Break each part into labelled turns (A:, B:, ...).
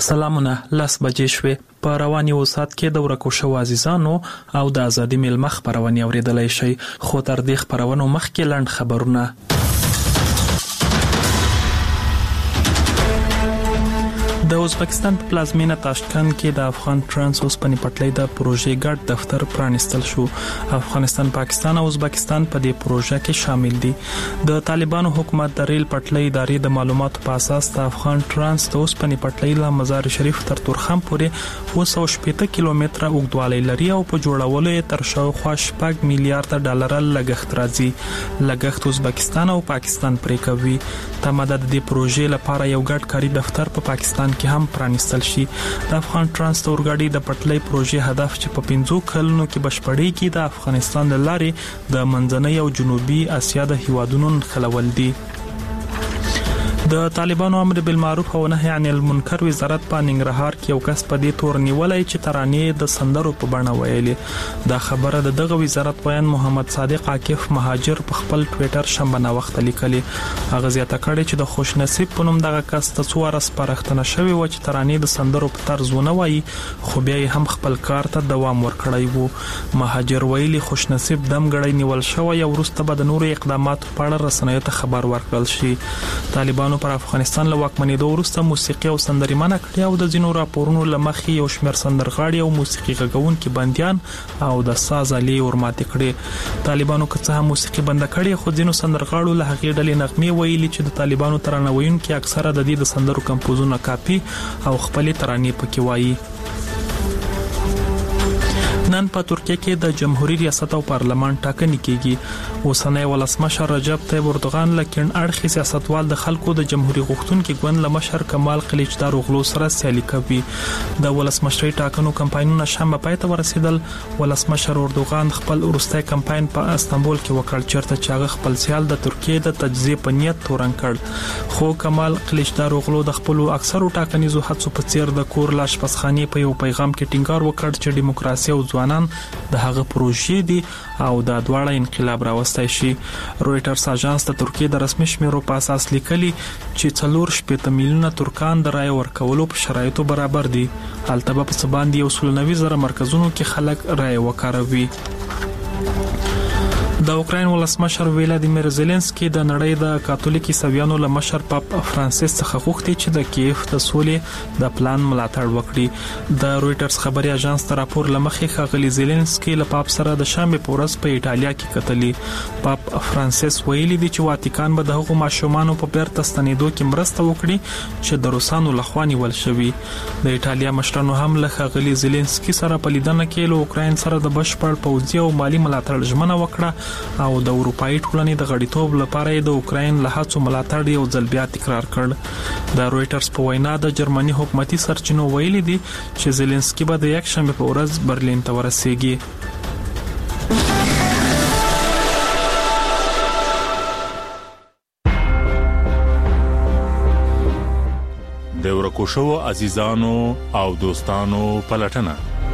A: سلامونه. 10 بجې شوې. په رواني وسات کې د ورکو شو عزیزانو او د ازادي ملمخ خبرونه اوریدلای شي، خو تر دې خبرونو مخکې لاند خبرونه. د ازبکستان په پلازمینه تاشکند کې د افغان ترانس اوسپنې پټلۍ د پروژې ګډ دفتر پرانیستل شو. افغانستان، پاکستان او ازبکستان په دې پروژه کې شامل دي. د طالبانو حکومت د ریل پټلۍ ادارې د معلوماتو په اساس د افغان ترانس د اوسپنې پټلۍ له مزار شریف تر تورخم پورې 280 کیلومتره اوږدوالی لري او په جوړولو یې تر شاوخوا 6 میلیارډ ډالر لګښت راځي. لګښت ازبکستان او پاکستان پرې کوي. تمه ده د دې پروژې لپاره یو ګډ کاري دفتر په پاکستان کې هم پرانیستل شي. د افغان ترانس اورګاډي د پټلۍ پروژې هدف چې په 50 کلونو کې بشپړېږي د افغانستان د لارې د منځنۍ او جنوبي اسیا د هیوادونو خلول دي. د طالبانو امر بالمعروف او نهي عن المنکر وزارت په ننګرهار کې یو کس په دې تور نیولای چې ترانې د سندرو په بڼه ویلي. دا خبره د دغه وزارت ویان محمد صادق عاکف مهاجر په خپل ټوئیټر شنبه نا وخت لیکلي. هغه زیاته کړې چې د خوشنصیب په نوم دغه کس ته څو ورځې پرختنه شوی و چې ترانې د سندرو په طرز ونه وایي، خو بیا هم خپل کار ته دوام ورکړی وو. مهاجر ویلي خوشنصیب دمګړی نیول شوی او وروسته به د نورو اقداماتو په اړه رسنیو ته خبر ورکړل شي. طالبانو پر افغانستان له واکمنېدو وروسته موسیقي او سندري منع کړې او د ځینو راپورونو لمخې یو شمېر سندرغاړي او موسیقي غږونکي بنديان او د ساز آلې ورماتې کړې. طالبانو که څه هم موسیقي بند کړې، خو ځینو سندرغاړو له هغې ډلې نغمې ویلي چې د طالبانو ترانه ویونکي اکثره د دې د سندرو کمپوزونه کاپي او خپلې ترانې پکې وایي. نن په ترکیه کې د جمهوریت ریاست او پارلمان ټاکنې کیږي. اوسنی ولسمشر رجب طیب اردوغان لکن اړخي سیاستوال د خلکو د جمهوریت غوښتونکو ګوند لمشر کمال قلیچدار اوغلو سره سیالي کوي. د ولسمشرۍ ټاکنو کمپاینونه شنبه پای ته ورسېدل. ولسمشر اردوغان خپل وروستي کمپاین په استانبول کې وکړ، چیرته چې هغه خپل سیال د ترکیه د تجزیه په نیت تورن کړ. خو کمال قلیچدار اوغلو د خپل اکثرو ټاکنیزو هڅو په څیر د کور لاشپزخانې په یو پیغام کې ټینګار وکړ چې دیموکراسي او ځوانان د هغه پروژې دي او د دواړه انقلاب راوستای شي. رويټرز اژانس د ترکیه د رسمي شمیرو په اساس لیکلي چې 4 میلیونه ترکان د رای ورکولو په شرایطو برابر دي. البته په څه باندې 190,000 مرکزونو کې خلک رای وکاروي. د اوکراین ولسمشر ولادیمیر زيلنسکي د نړۍ د کاتولیک عیسویانو له مشر پاپ فرانسیس څخه غوښتي چې د کیف د سولې د پلان ملاتړ وکړي. د رويټرز خبري اژانس تر راپور لمخې ښاغلي زيلنسکي له پاپ سره د شنبه په ورځ په ایټالیا کې کتلي. پاپ فرانسیس ویلي دی چې واتیکان به د هغو ماشومانو په بیرته ستنېدو کې مرسته وکړي چې د روسانو لخوا نیول شوي. د ایټالیا مشرانو هم له ښاغلي زيلنسکي سره په لیدنه کې له اوکراین سره د بشپړ پوځي او مالی ملاتړ ژمنه وکړه او د اروپאי ټولنې د غړیتوب لپاره د اوکراین له هڅو ملاتړ یو ځل بیا تکرار کړ. د رويټرز په وینا د جرمني حکومتي سرچینو ویلي دي چې زيلنسکي به د یک شنبه په ورځ برلین ته ورسیږي.
B: د ورکو شو عزیزانو او دوستانو پلټنه.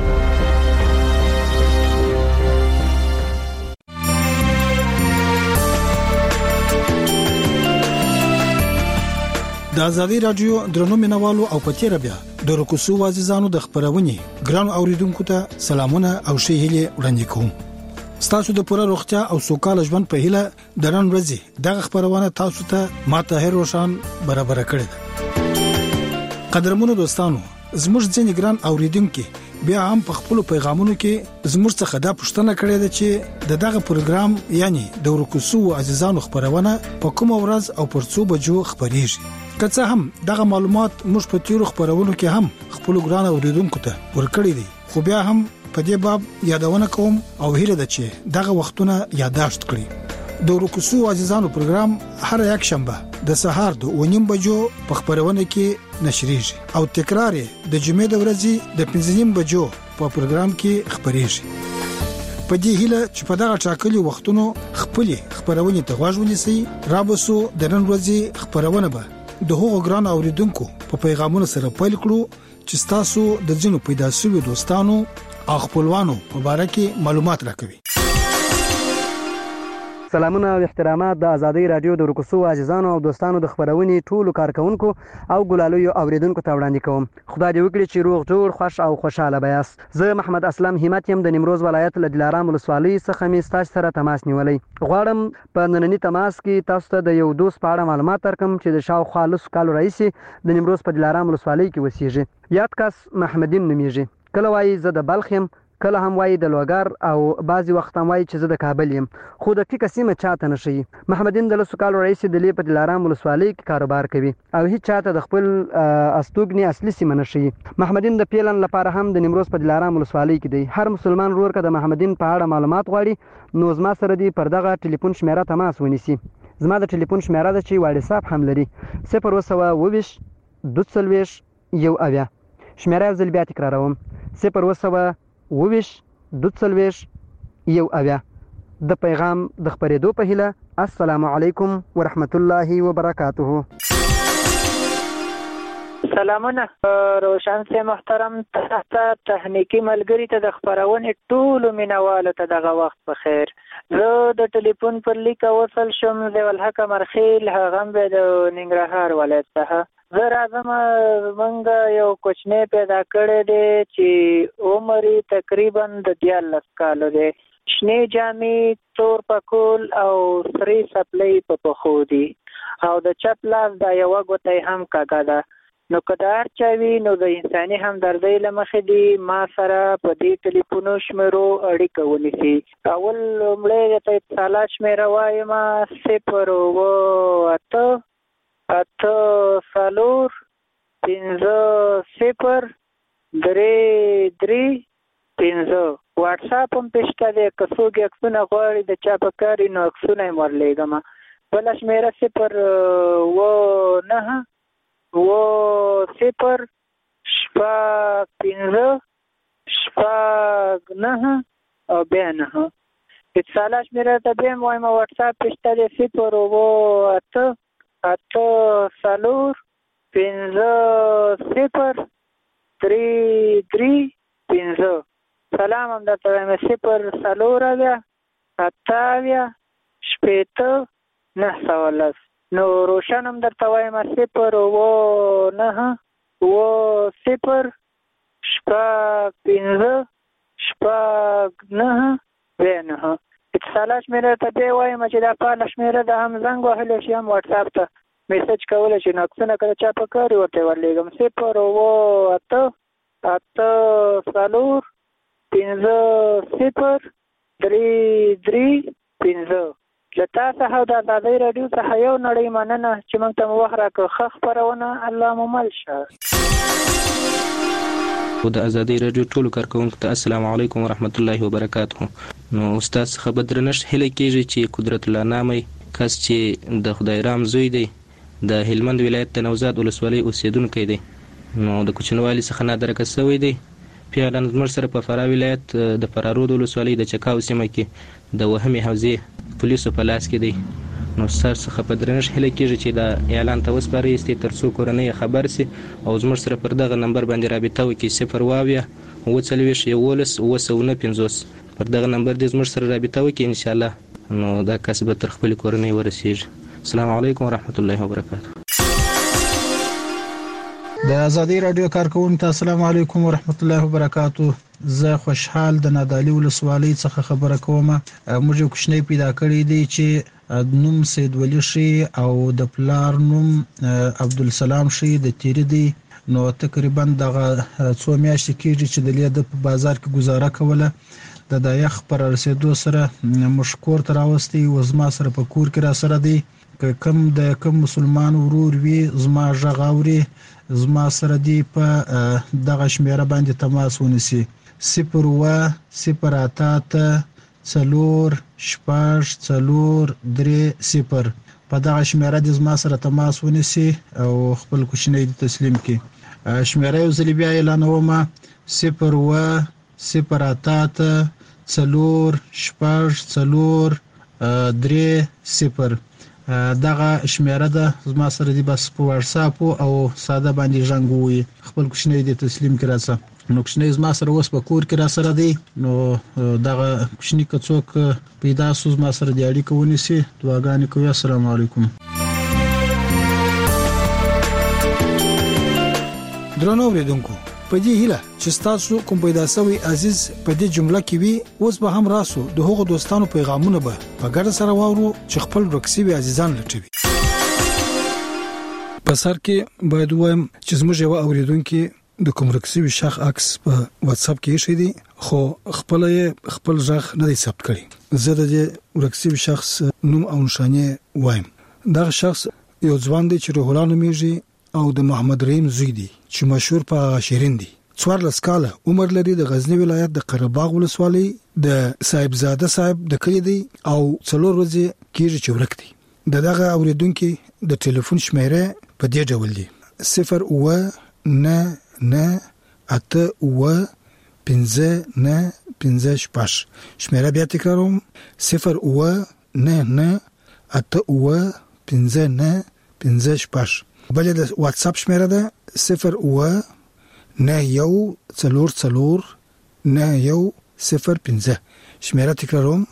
C: د ازادي رادیو درنو مینوالو او پتیره بیا د رکوسو عزیزانو د خبرونې ګران اوریدونکو ته سلامونه او ښه هیله وړاندې کوم. ستاسو د پوره روغتیا او سوکاله ژوند په هیله درن ورځي دغه خبرونه تاسو ته ماته هر روشان برابر کړی ده. قدرمنو دوستانو، زموږ ځینې ګران اوریدونکو بیا هم په خپل پیغامونو کې زموږ څخه دا پوښتنه کړې ده چې دغه پروګرام یعنی د ورکوسو عزیزانو خبرونه په کوم ورځ او پر څو بجو خبريږي. که څه هم دغه معلومات موږ په تیرو خبرونو کې هم خپل ګران اوریدونکو ته ورکړی دي، خو بیا هم په دې باب یادونه کوم او هیله ده چې دغه وختونه یاداشت کړئ. د ورکوسو عزیزانو پروګرام هر یک شنبه د سهار د 9:30 بجو په خبرونه کې نشریږي او تکرار د جمعې د ورځې د 5:30 بجو په پروګرام کې خبريږي. په دې هیله چې په دغه ټاکلي وختونو خپل خبرونه ته غوږ ونیسئ. رابسو د نن ورځې خبرونه به د هغو ګران اوریدونکو په پیغامونو سره پیل کړو چې تاسو د ځینو پیدا شوی دوستانو او خپلوانو په اړه کې معلومات راکوي.
D: سلامونه او احترامات د ازادي رادیو د ورکوسو عزیزانو او دوستانو د خبرونې ټولو کارکونکو او ګلالیو اوریدونکو ته وړاندې کوم. خدای دې وکړي چې روغ جوړ خوش او خوشاله بیاست. زه محمد اسلم همت يم د نیمروز ولایت له دلارام ولسوالۍ څخه مې ستاسو سره تماس نیولی. غواړم په نننی تماس کې تاسو ته د یو دوست په اړه معلومات درکړم چې د شاوخوا لسو کالو راهیسې د نیمروز په دلارام ولسوالۍ کې اوسېږي. یاد کس محمدین نومیږي. کله وایي زه د بلخ یم، کله هم وایي د لوګر او بعضې وخت هم وایي چې زه د کابل یم، خو د ټیکه سیمه چاته نه ښیي. محمدین د لسو کالو راهیسې د لې په دلارام ولسوالۍ کې کاروبار کوي او هیڅ چاته د خپل استوګنې اصلي سیمه نه ښیي. محمدین د پیلن لپاره هم د نیمروز په دلارام ولسوالۍ کې دی. هر مسلمان ورور که د محمدین په اړه معلومات غواړي نو زما سره دی پر دغه ټلیفون شمیره تماس ونیسي. زما د ټلیفون شمیره ده چې واټساپ هم لري 020 22 1 شمیره یو ځل بیا تکراروم 020 22 1 د پیغام د خبرېدو په هیله. السلام علیکم ورحمت الله وبرکاته.
E: سلامونه روشن سي محترم تخنیکی ملګری ته د خبرونې ټولو مینوالو ته دغه وخت په خیر. زه د ټلیفون پر لیک وصل شم د ولحق مرخیل هغه به د ننګرهار ولایت څخه. زه راځم موږ یو کوچنی پیدا کړی دی چې عمر تقریبا د 14 کالو دی. شنې جامې، تور پکول او سرې سپلۍ په پښو دي او د چپ لاس دا یوه ګوته هم کږه ده. نو که د هر چا وي نو د انساني همدردۍ له مخې دي ما سره په دې ټلیفونو شمیرو اړیکه ونیسي. اول لومړی درته اتصالات شمیره وایم 0 8 4 5 0 3 3 5. واټساپ هم پېشته دی، که څوک یې عکسونه غواړي د چا په کار نو عکسونه یې ورلیږم. بله شمیره 0 9 0 5 9 او بیا 9. اتصالات شمیره ته بیا هم وایم واټساپ پېشته دی 0 8 4 5 0 3 3 5. سلام هم درته وایم 0 8 8 910. نو روشن هم درته وایم 0 9 0 5 9 9. اتصالات شمیره ته بیا وایم چې دا فعاله شمیره ده، هم زنګ وهلی شي هم واټساپ ته میسج کولی شي نو عکسونه که د چا په کار ورته ورلیږم 0 8 8 4 5 0 3 3 5. له تا څخه د ازادۍ راډیو څخه یو نړۍ مننه چې موږ ته مو وخت راکړ. ښه خپرونه الله مو مل شه.
F: د ازادۍ راډیو ټولو کارکوونکو ته السلام علیکم ورحمت الله وبرکاته. نو استاد څخه به درنښت هیله کېږي چې قدرت الله نامي کس چې د خدای رام زوی دی د هلمند ولایت د نوزاد ولسوالۍ اوسیدونکی دی، نو د کوچنوالي څخه نادرکه شوی دی. پیاله زموږ سره په فراه ولایت د فرارود ولسوالۍ د چکاو سیمه کې د وهمې حوزې پولیسو په لاس کې دی. نو ستاسو څخه په درنښت هیله کېږي چې دا اعلان ته وسپارئ تر څو کورنۍ خبر سي او زموږ سره پر دغه نمبر باندې رابطه وکړي 0 11 پر دغه نمبر دې زموږ سره رابطه وکړي ان شاء الله. نو دا کس به تر خپل کورنۍ ورسیږي. السلام علیکم ورحمت الله وبرکاته.
C: د ازادي رادیو کارکونکو ته السلام علیکم ورحمت الله وبرکاته. زه خوشحال د نادعلي ولسوالۍ څخه خبره کوم. موږ یو کوچنی پیدا کړی دی چې نوم سید ولی شي او د پلار نوم عبدالسلام شي د تیری دی. نو تقریبا دغه څو میاشتې کېږي چې د لید په بازار کې گزاره کوله. د یخ پر رسیدو سره مشکور تر اوستي و زما سره په کور کې را سره دی. کم مسلمان ورور وی زما ژغاوري زما سره دی په دغه شمیره باندې تماس ونیسي 0 0 8 4 3 په دغه شمیره د زما سره تماس ونیسي او خپل کوچنی تسلیم کړي. شمیره یو ځل بیا اعلانوم 0 0 8 4 3 0.
G: دغه شمیره ده زما سره دی بس په واتس اپ او ساده باندې ژوندوي خپل کوشنۍ دې تسلیم کړه نو کوشنۍ زما سره اوس په کور کې را سره دی نو دغه کوشنۍ کڅوک پیدا سوز ما سره دی اړیکه ونیسي دعاګانې کوي السلام علیکم
C: درنو اوریدونکو په دې هیله چې تاسو کوم پیدا شوی عزیز په دې جمله کې وي اوس به هم راسو د هغو دوستانو پیغامونه به په ګډه سره واورو چې خپل رکسي عزیزان لټوي په سر کې باید وایم چې زموږ یو اوریدونکو د کوم رکسي شخص عکس په واتس اپ کې شې دي خو خپل ځخ نه دی ثبت کړی زه د رکسي شخص نوم او نشانه وایم دا شخص یو ځوان دی چې روحلا نومیږي او د محمد رحیم زوی دی چې مشهور په شیرین دی 14 کاله عمر لري د غزنی ولایت د قرهباغ ولسوالۍ د صاحبزاده صاحب د کلی دی او څلور ورځې کېږي چې ورک دی دغه اوریدونکو د ټلیفون شمیره په دې ډول دی 099 شمیره بیا تکراروم 099 بل د واتس اپ شمیره ده 099 شمیره تکراروم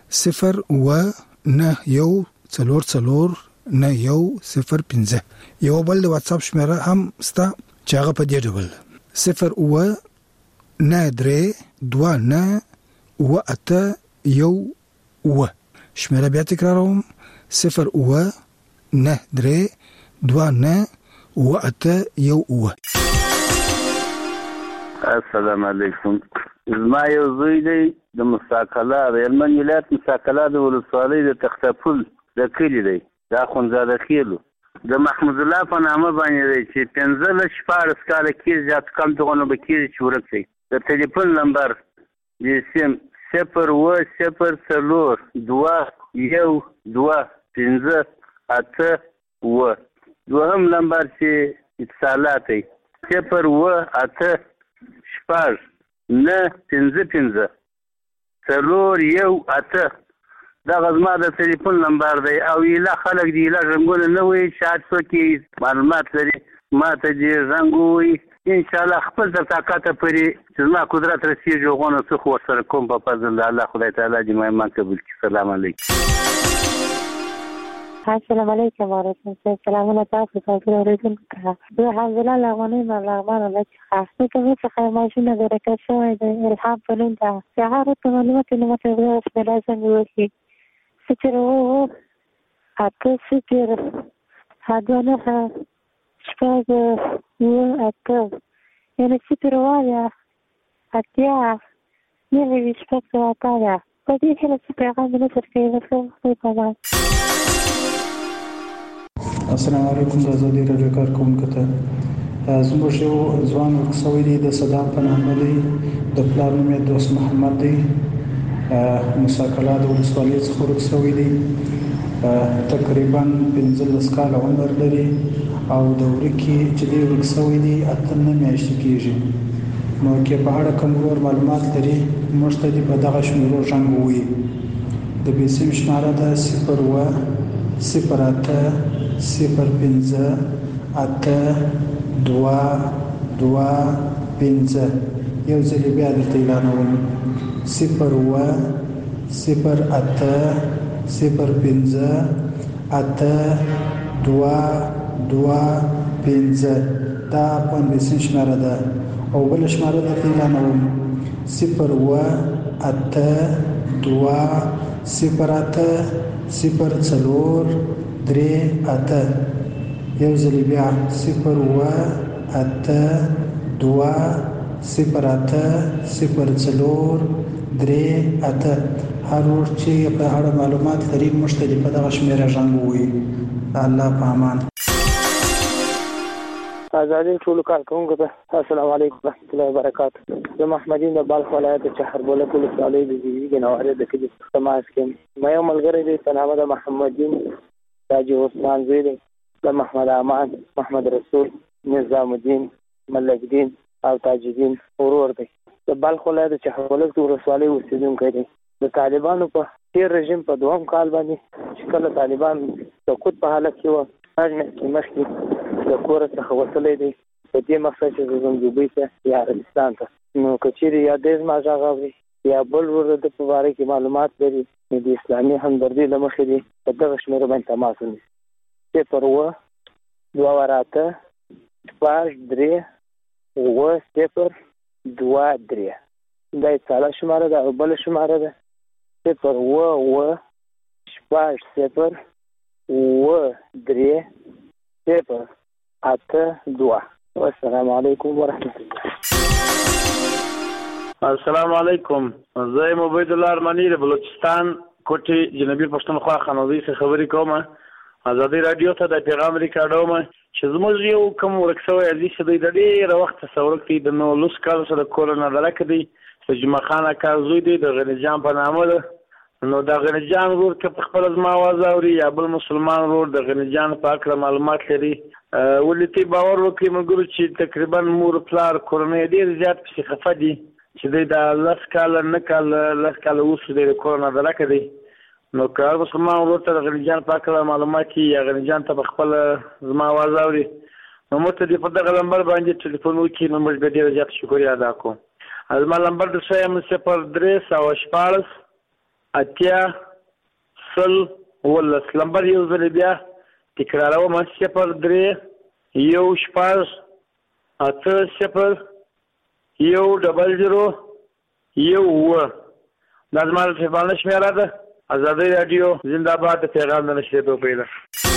C: 099 یو بل د واتس اپ شمیره هم ستا چې هغه په دې ډول 099 شمیره بیا تکراروم 099
H: السلام علیکم زما یو زوی دی د مستقله د هلمند ولایت مستقله د ولسوالۍ د تختپل د کلی دی دا خونزاده خیلو د محمود الله په نامه باندې دی چې 15 کاله کې زیات کم دغه به کېږي چې ورک شي د ټلیفون نمبر یې سیم 0200215 دوهم نمبر چې اتصالات دی 018 دا غزما د ټلیفون نمبر دی او یلا خلک دی لا رنګونه نه وي شاید څوک معلومات لري ما ته دې رنګوي ان شاء الله خپل د طاقت پرې چې ما قدرت رسیږي غوونه څه خو سره کوم په فضل الله خدای تعالی دې ما قبول کړي سلام علیکم
I: السلام علیکم ورحمۃ اللہ سلامونه تاسو ته ورته زه حمزه لغونی ملغمان لچ خاصه کوي چې ماشینه درکه شوې ده الهام پلون دا سهارت معلومات نو مته اوس په لازم وي سچرو اته سچر هادونه شپږ اته یعنی سچرو یا اتیا نه وی شپږ راځي په دې کې څه پیغام نه څرګندوي په
G: السلام علیکم د ازادي راډیو کارکونکو ته زموږ یو ځوان ورکسوی دی د صدام په نامه دی د پلار نوم یې دوست محمد دی مساکله د ولسوالۍ څخه ورکسوی دی تقریبا 15 کاله عمر لري او د ورکې چې دی ورکسوی دی 8 میاشتې کېږي نو کې په اړه کوم معلومات لري موږ ته دی په دغه شمیرو ژوندوي د بیسیم شماره ده 0-8-0-5 یو ځل بیا درته اعلانوم 0-8-0-5-8-2-2-5 دا پنځه شماره ده او بل شماره درته اعلانوم 0-8-2-0-8-0-4-3-8 یو ځل بیا 0-8-2-0-8-0-4-3-8 هر ور چې په اړه معلومات لري مشتري په دغه شمیره ژوندوي الله په امان
E: آزادی ټول کارکونکو ته السلام علیکم ورحمۃ اللہ وبرکاتہ زه محمدین د بلخ ولایت چهربوله ولسوالۍ د دیوی نواره د کلی تماس کې مې یو ملګری دی په نامه د محمدین تاج عثمان زوی دی د محمد امان محمد رسول نظام الدین ملک دین او تاج الدین ورور دی د بلخ ولایت چهربوله ولسوالۍ اوسیدونکی دی د طالبانو په تیر رژیم په دوهم کال باندې چې کله طالبان سقوط په حالت کې وو هغه مخکې د کور څخه وتلی دی په دې مقصد چې زموږ دوبۍ ته یا عربستان ته نو که چیرې یا دېز ما غږ اوري یا بل ورور د په باره کې معلومات لري نو د اسلامي همدردي له مخې دی په دغه شمېره باندې تماس ونیسي 0 2 8 2 3 0 2 3 دا یې ساده شماره ده او بله شماره ده 0 8 2 0 8 2 والسلام علیکم ورحمۃ الله.
J: السلام علیکم. زه یم عبید الله ارمانی د بلوچستان کوټې جنوبي پښتونخوا خانوزۍ څخه خبرې کوم. ازادي رادیو ته د پیغام ریکارډوم چې زموږ یو کوم ورک شوی عزیز دی د ډېره وخته څه دی د 19 کالو سره کورونه درک دی د جمعه خان اکا زوی دی د غني جان په نامه ده. نو د غني جان ورور که په خپل زما आवाज اوري یا بل مسلمان ورور د غني جان په اړه معلومات لري ولې باور وکړي موږ چې تقریبا مور پلار کورنۍ ډېر زیات په خفه دي چې د لاس کال نه کال لاس کال اوس د کورونه درک دی. نو که مسلمان ورور ته د غني جان په اړه معلومات یا غني جان ته په خپل زما आवाज اوري نو موږ ته په دغه نمبر باندې ټلیفون وکړي نو موږ به ډېر زیات شکریا ادا کوو. زما نمبر د سیم 0314 اتیا سل ولس نمبر یو ځل بیا تکراروم 03 یو شپږ اته صفر یو ډبل زیرو یو اووه دا زما د تلیفون شمېره ده. ازادي رادیو زنده باد د پیغام د نشریدو پیله.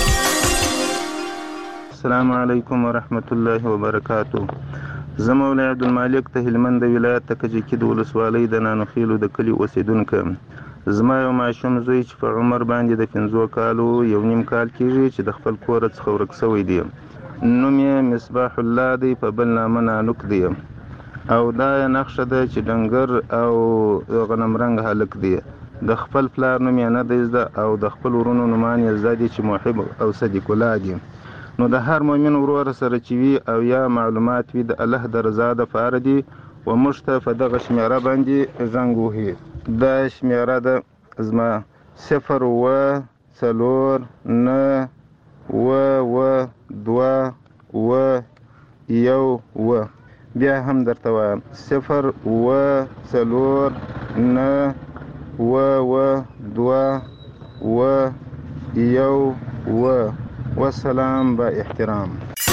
K: السلام علیکم ورحمت الله وبرکاتو. زه مولوی عبدالمالک ته هلمند ولایت ته کجکي د ولسوالۍ د نانوخیلو د کلي اوسیدونکی یم. زما یو ماشوم زوی چې په عمر باندې د 15 کالو یو نیم کال کېږي چې د خپل کور څخه ورک شوی دی. نوم یې مصباح الله دی په بل نامه نانوک دی او دا نقشه ده چې ډنګر او غنمرنګ هلک دی. د خپل پلار نوم یې نه دی زده او د خپل ورونو نومان یې زده دي چې محب او صدیق الله دي. نو د هر مؤمن ورور سره چې وي او یا معلومات وي د الله د رضا دپاره دي و موږ ته په دغه شمېره باندې زنګ وهي. دا شمېره ده زما 0 اوه 4 9 اوه 2 اوه 1 اوه. بیا هم درته وایم 0 اوه 4 9 اوه 2 اوه 1 اوه. والسلام با احترام.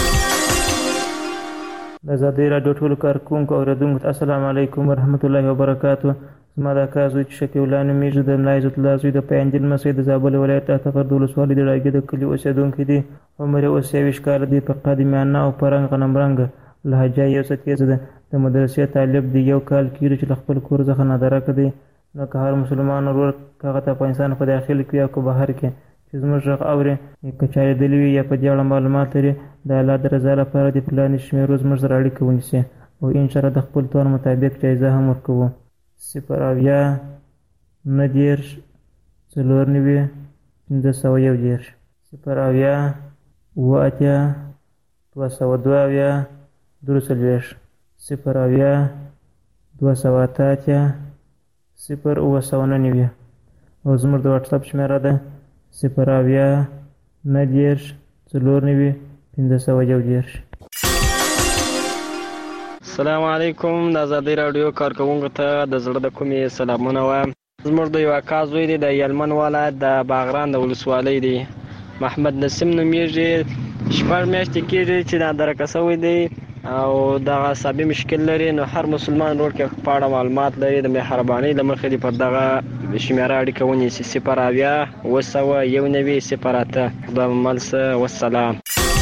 L: د ازادي راډیو ټولو کارکونکو او اوریدونکو ته السلام علیکم ورحمت الله وبرکاتو. زما د اکا زوی چې شفیع الله نومیږي د ملا عزت الله زوی د پیاندل لمسی د زابل ولایت اتغر د ولسوالۍ د راګي د کلي اوسېدونکی دی. عمر یې اوس 23 کاله دی. په قد میانه او په رنګ غنمرنګ لهجه یې څه تیزه ده. د مدرسې طالب دی. یو کال کېږي چې له خپل کور څخه نادرک دی. نو که هر مسلمان ورور که هغه ته افغانستان په داخل کې یا که بهر کې چې زموږ غږ اوري که چارېدلي وي یا په دې اړه معلومات لري د الله د رضا لپاره د پلانې شمېرو زموږ سره اړیکه ونیسي او انشاءالله د خپل توان مطابق جایزه هم ورکوو. 0 اویا 90 4 510 0 اویا 7 اتیا 202 اویا 240 0 اویا 208 اتیا 0 999 او زموږ د واټساپ شمېره ده 0 اویا 90 4 510.
M: السلام علیکم. د ازادي راډیو کارکوونکو ته د زړه د کومې سلامونه وایم. زموږ د یو اکا زوی دی د هلمند ولایت د باغران د ولسوالۍ دی. محمد نسیم نومیږي. 6 میاشتې کېږي چې نادرکه شوی دی او دغه عصبي مشکل لري. نو هر مسلمان ورور کې په اړه معلومات لري د مهربانۍ له مخې دی په دغه شمېره اړیکه ونیسي 0 اویا 999 0 8. خدای مو مل شه. والسلام.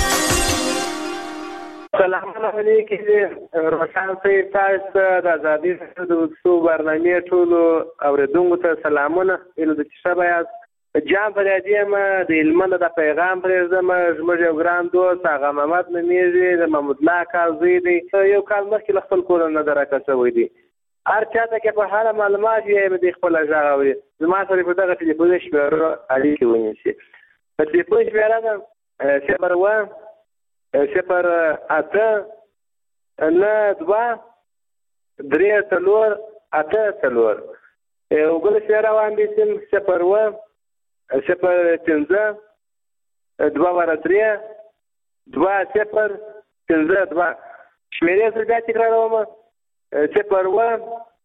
N: سلام علیکم. روشن صاحب تاسو د ازادي راډیو د وڅو برنامې ټولو اوریدونکو ته سلامونه. ایله د شپه یاست جام په دې ما د هلمند د پیغام پرېږدم. زموږ یو ګران دوست هغه محمد نومیږي د محمود الله کال زوی دی. یو کال مخکې له خپل کور نه درکه شوی دی. هر چاته کې په هر معلومات یې د خپل غږ اوري. زما سره په دغه ټلیفون شمېره اړیکه ونیسي. په ټلیفون شمېره ده 0 اوه 0 اته 9 2 3 4 8 4. وګل شهر روان دي 01 015 2 20 52 شمیرې سره بیا تکراروم 01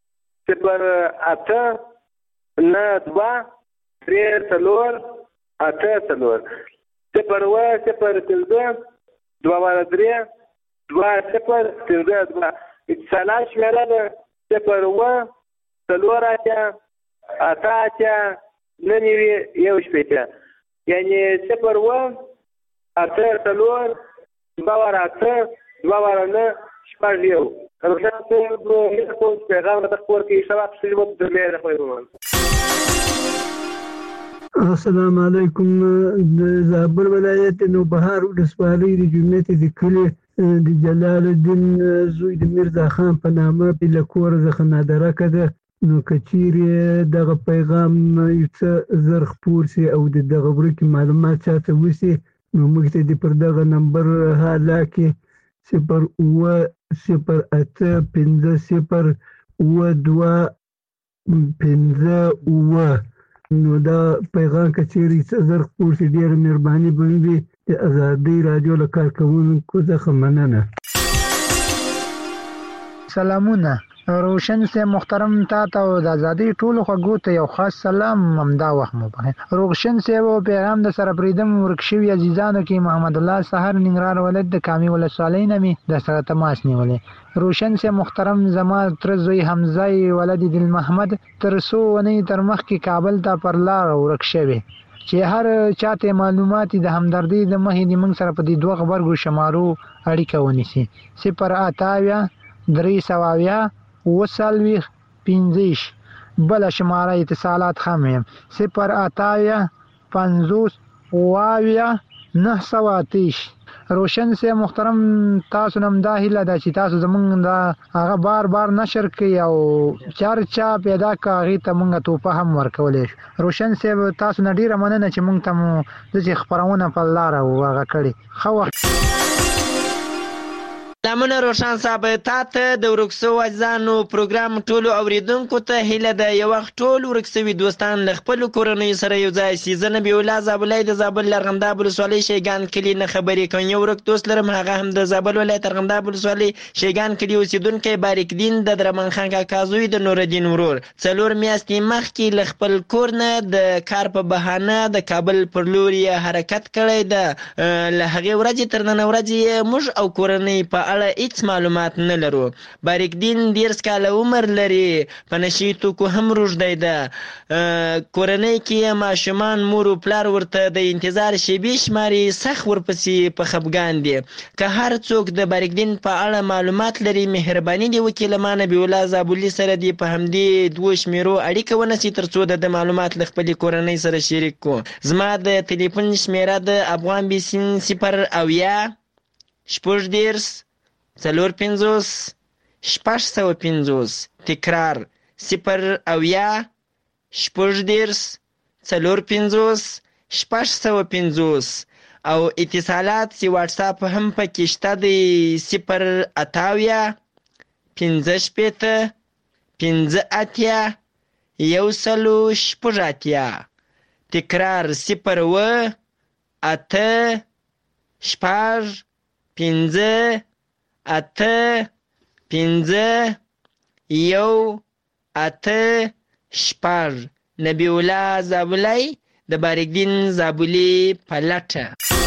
N: 08 92 34 84 01 015 2 20 اتصالات شمیره ده 01 4 8 9 1 یعنی 01 8 4 2 شپږ یو روشن صاحب کوم پیغام د خپل کې شواب سلیمو د مېره خوښوم.
O: السلام علیکم. د زابل ولایت نوبهار ولسوالۍ د جمعیت د کلي د جلال الدین زوی د میرزا خان په نامه بله کور څخه نادرکه ده. نو که چیرې دغه پیغام یو څه زر خپور سي او د دغه ورکې معلومات چاته وسي نو موږ ته د پر دغه نمبر حالا کې 08050 نو دا پیغام که چیرې څه زر خپور سي ډېره مهرباني به وي. د ازادۍ راډیو له کارکوونکو څخه مننه.
P: سلامونه روشن سے محترم تا ته د ازادۍ ټولو خوږو ته یو خاص سلام همدا وخت مو په روشن سے و پیغام د سره پریدم ورکشوي عزیزانو کې محمد الله سحر ننګرهار ولایت د کامي ولسوالۍ نامې د سره تماس نیولې. روشن سے محترم زما تر زوی حمزه ولد دل محمد تر سو ونی تر مخ کې کابل ته پر لار ورکشوي چې هر چاته معلومات د همدردی د مخې د موږ سره په دې دوه خبرګو شمارو اړیکه ونیسي 088 320 15 بل شماره اتصالات هم 088 50 930. روشن سے محترم تاسو نم دا هیله ده چې تاسو زمونږ دا هغه بار نشر کړئ او چرچا پیدا کاغی ته مونږ توپه هم ورکولې. روشن سے تاسو نه ډیره مننه چې مونږ ته مو د خبرونه په لار او هغه کړی. خو
Q: لمنه روشن صاحب ته د ورکسو اجزانو پروګرام ټولو اوریدونکو ته هیله ده یو وخت ټول ورکسوي دوستان له خپل کورنۍ سره یو ځای شي. زه نبی الله زابلای د زابل لرغنداب ولسوالۍ شیګان کلی نه خبرې کوم. یو ورک دوست لرم هغه هم د زابل ولایت لرغنداب ولسوالۍ شیګان کلی اوسیدونکی باریک دین د درمن خان کاکا زوی د نور الدین ورور 4 میاشتې مخکې له خپل کور نه د کار په بهانه د کابل پر لور حرکت کړی ده. له هغې ورځې تر نن ورځې موږ او کورنۍ په اړه هیڅ معلومات نه لرو. باریک دین 10 کاله عمر لري، په نشي توکو هم روږدی ده. کورنۍ کې ماشومان مور او پلار ورته د انتظار شیبې شماري، سخت ورپسې په خفګان دي. که هر څوک د باریک دین په اړه معلومات لري مهرباني دي وکړي له ما نبی الله زابلي سره دي په همدې دوه شمیرو اړیکه ونیسي ترڅو د معلومات له خپلې کورنۍ سره شریک کړو. زما د تلیفون شمیره د افغان بیسین 0 شپږ 450 650 تکرار 0 شپږ 450 650 او اتصالات سی واتس اپ هم پکې شته دی 0 15 15 1 تکرار 0 8 شپږ 15 8 15 1 شپږ. نبی الله زابلی د باریک دین زابلی پلټه.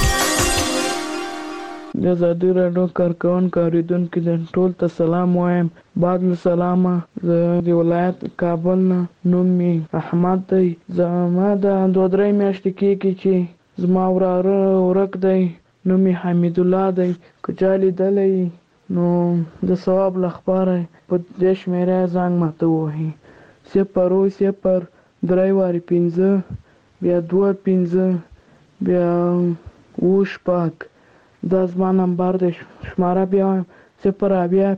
R: د ازادۍ راډیو کارکوونکو اوریدونکو ټول ته سلام وایم. بعد له سلامه زه د ولایت کابل نه نوم مې احمد دی. زما د 2-3 میاشتې کېږي چې زما وراره ورک دی، نوم یې حمید الله دی. که چا لیدلی نو د ثواب لپاره په دې شمیره زنګ ماته ووهي 0 3 5 بیا 2 5 بیا 8 دا زما نمبر دی. شماره بیا 0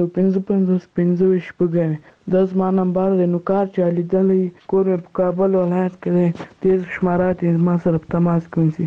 R: 555 دا زما نمبر دی. نو کار چا لیدلی کور په کابل ولایت کې دی، دې شماره ته ما سره تماس کوئ.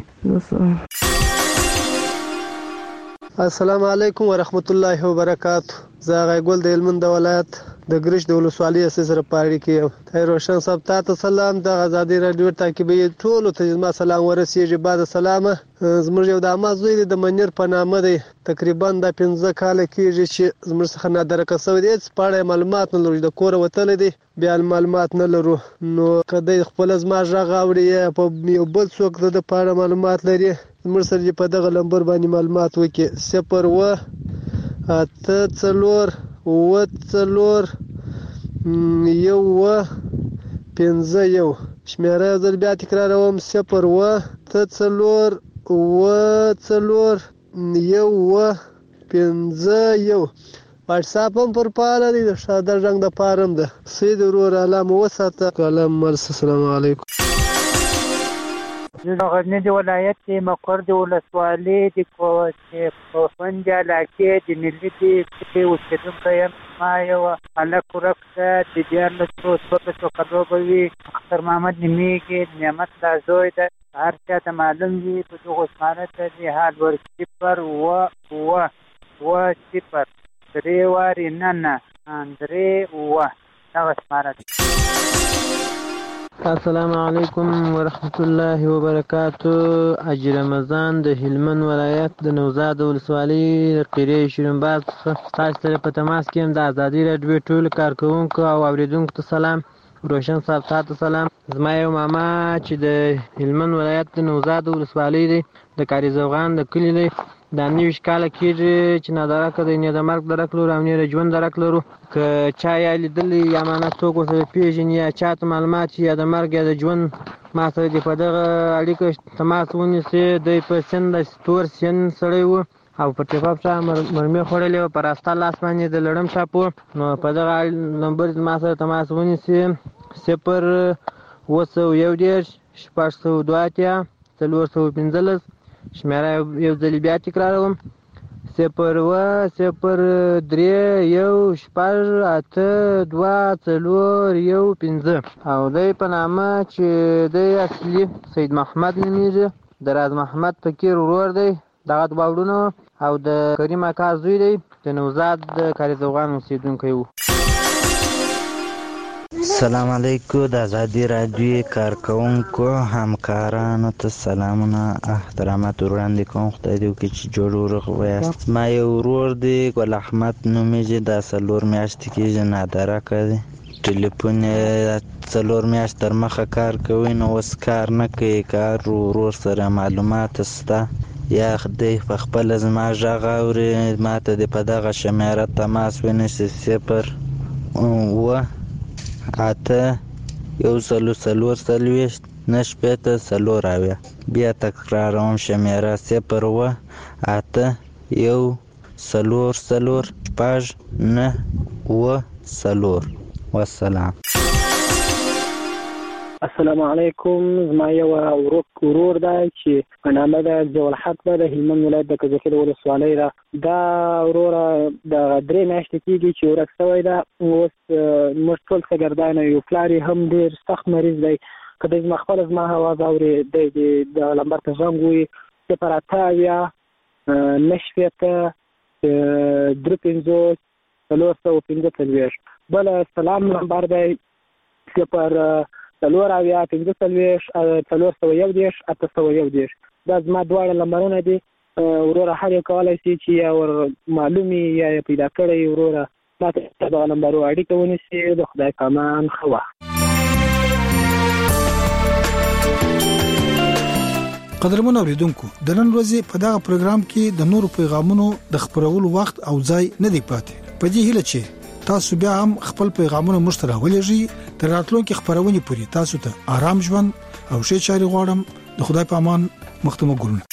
S: السلام علیکم ورحمت الله وبرکاتہ. زه غیګل د هلمند ولایت د ګرش د ولسوالۍ سره پاړی کې طاهر روشن صاحب تاسو سلام د آزادي رادیو تعقیبي ټول ته ما سلام ورسیږي بعد سلامه زموږ یو د امازوی د منیر په نامه دی تقریبا د 15 کال کېږي چې زموږ څخه نادرکه سوی دی پاړې معلومات نه لري د کور وتل دي بیا معلومات نه لرو نو کله خپل زما ژغ اوري په یو بل څوک د پاړې معلومات لري زموږ سره په دغه لمبر باندې معلومات وکي 0 اته څلور و څلور یو و 15 یو شمیره ځل بیا تکراروم 0 و اته څلور و څلور یو و 15 یو واتس اپ هم پر پاله دی د شاده رنګ د پارم ده سید ورور علامه وساته کلام مرس السلام علیکم
E: د غزنی د ولایت د مقر د ولسوالۍ د کوفنج علاقې د ملي د اوسېدونکی یم ما یو هلک ورک ده د 14 کالو به وي اختر محمد نومیږي نعمت الله زوی ده هر چا ته معلوم وي په دغو اسمانه ته د حال ور 0 و 0 درې وارې نه درې و دغه اسمانه ده
T: السلام علیکم ورحمت الله وبرکاتو حاجی رمضان د هلمند ولایت د نوزاد ولسوالۍ د قریه شیرینباز تاسو سره په تماس کې هم د آزادي راډیو ټول کارکونکو او اوریدونکو ته سلام روشن صاحب تاسو سلام زما یو ماما چې د هلمند ولایت د نوزاد ولسوالۍ دی د کاری زوغان د کلی دی د 90 کال کېږي چې نادرکه دی نه د مرګ درک لرو او نه د ژوند درک لرو که چا یې لیدلی یا معنا څوک ورسره پیژني یا چاته معلومات یا د مرګ یا د ژوند ما سره دې په دغه اړیکه تماس ونیسي دی په سن د ستور سن سړی و او په ټیپاپ سره مرمۍ خوړلې وه په راسته لاس باندې د لړم ټاپو نو په دغه نمبر ما سره تماس ونیسي 0 210 602 415 شمیره یو ځل بیا تکراروم 0 و 0 3 یو 6 اته 2 4 یو 15 او دی په نامه چې دی اصلي سید محمد نومیږي د راز محمد فقیر ورور دی دغه دواړونه او د کریم اکا زوی دی د نوزاد د کاری زوغان اوسېدونکی و
U: السلام علیکم د آزادي راډیو کارکونکو همکارانو ته سلامونه احترامات وړاندې کوم خدای دې وکړي چې جوړ ورغ ویاست ما یو ورور دی ګل احمد نومیږي دا 4 میاشتې کېږي نادرکه دی ټلیفون یې 4 میاشت تر مخه کار کوي نو اوس کار نه کوي کار ورور سره معلومات شته یا خدای په خپله زما غږ اوري ما ته دې په دغه شمیره تماس ونیسي 0 و اته یو 4 نه شپېته 4 بیا تکراروم شمیره 0 و اته یو 4 نه و 4 والسلام
V: السلام علیکم زما یو ورور دی چې په نامه د ضیاءالحق ده د هلمند ولایت د کجکي ولسوالۍ ده دا وروره د 3 میاشتې کېږي چې ورک شوی ده اوس موږ ټول شاګردان یو پلار یې هم ډېر سخت مریض دی که دی زما خپله زما اواز اوري دی د لمبر ته زنګ ووایي 0 8 نه شپېته 3 50 445 بل سلام لمبر دی 0 4 45 411 811 دا زما دواړه لمبرونه دي وروره هر یو کولی شي چې یا ور معلومي یا پیدا کړی وروره ما ته دغه لمبرو اړیکه ونیسي د خدای په امان ښه وخت
C: قدرمن اوریدونکو د نن ورځې په دغه پروګرام کې د نورو پیغامونو د خبرولو وخت او ځای نه دی پاتې په دې هیله چې تاسو بیا هم خپل پیغامونه مشترک ولېږئ تر راتلونکي خبرونه پورې تاسو ته آرام ژوند او ښه چاري غواړم د خدای په امان مختمه ګلونه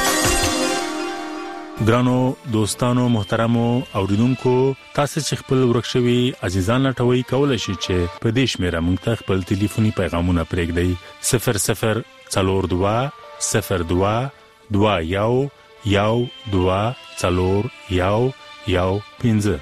B: ګرانو دوستانو محترمو اوریدونکو تاسو چې خپل ورکشوي عزیزان لټوي کولای شئ چې په دې شمیره موږ ته خپل ټلیفوني پیغامونه پرېږدئ 0042 02 21 12 4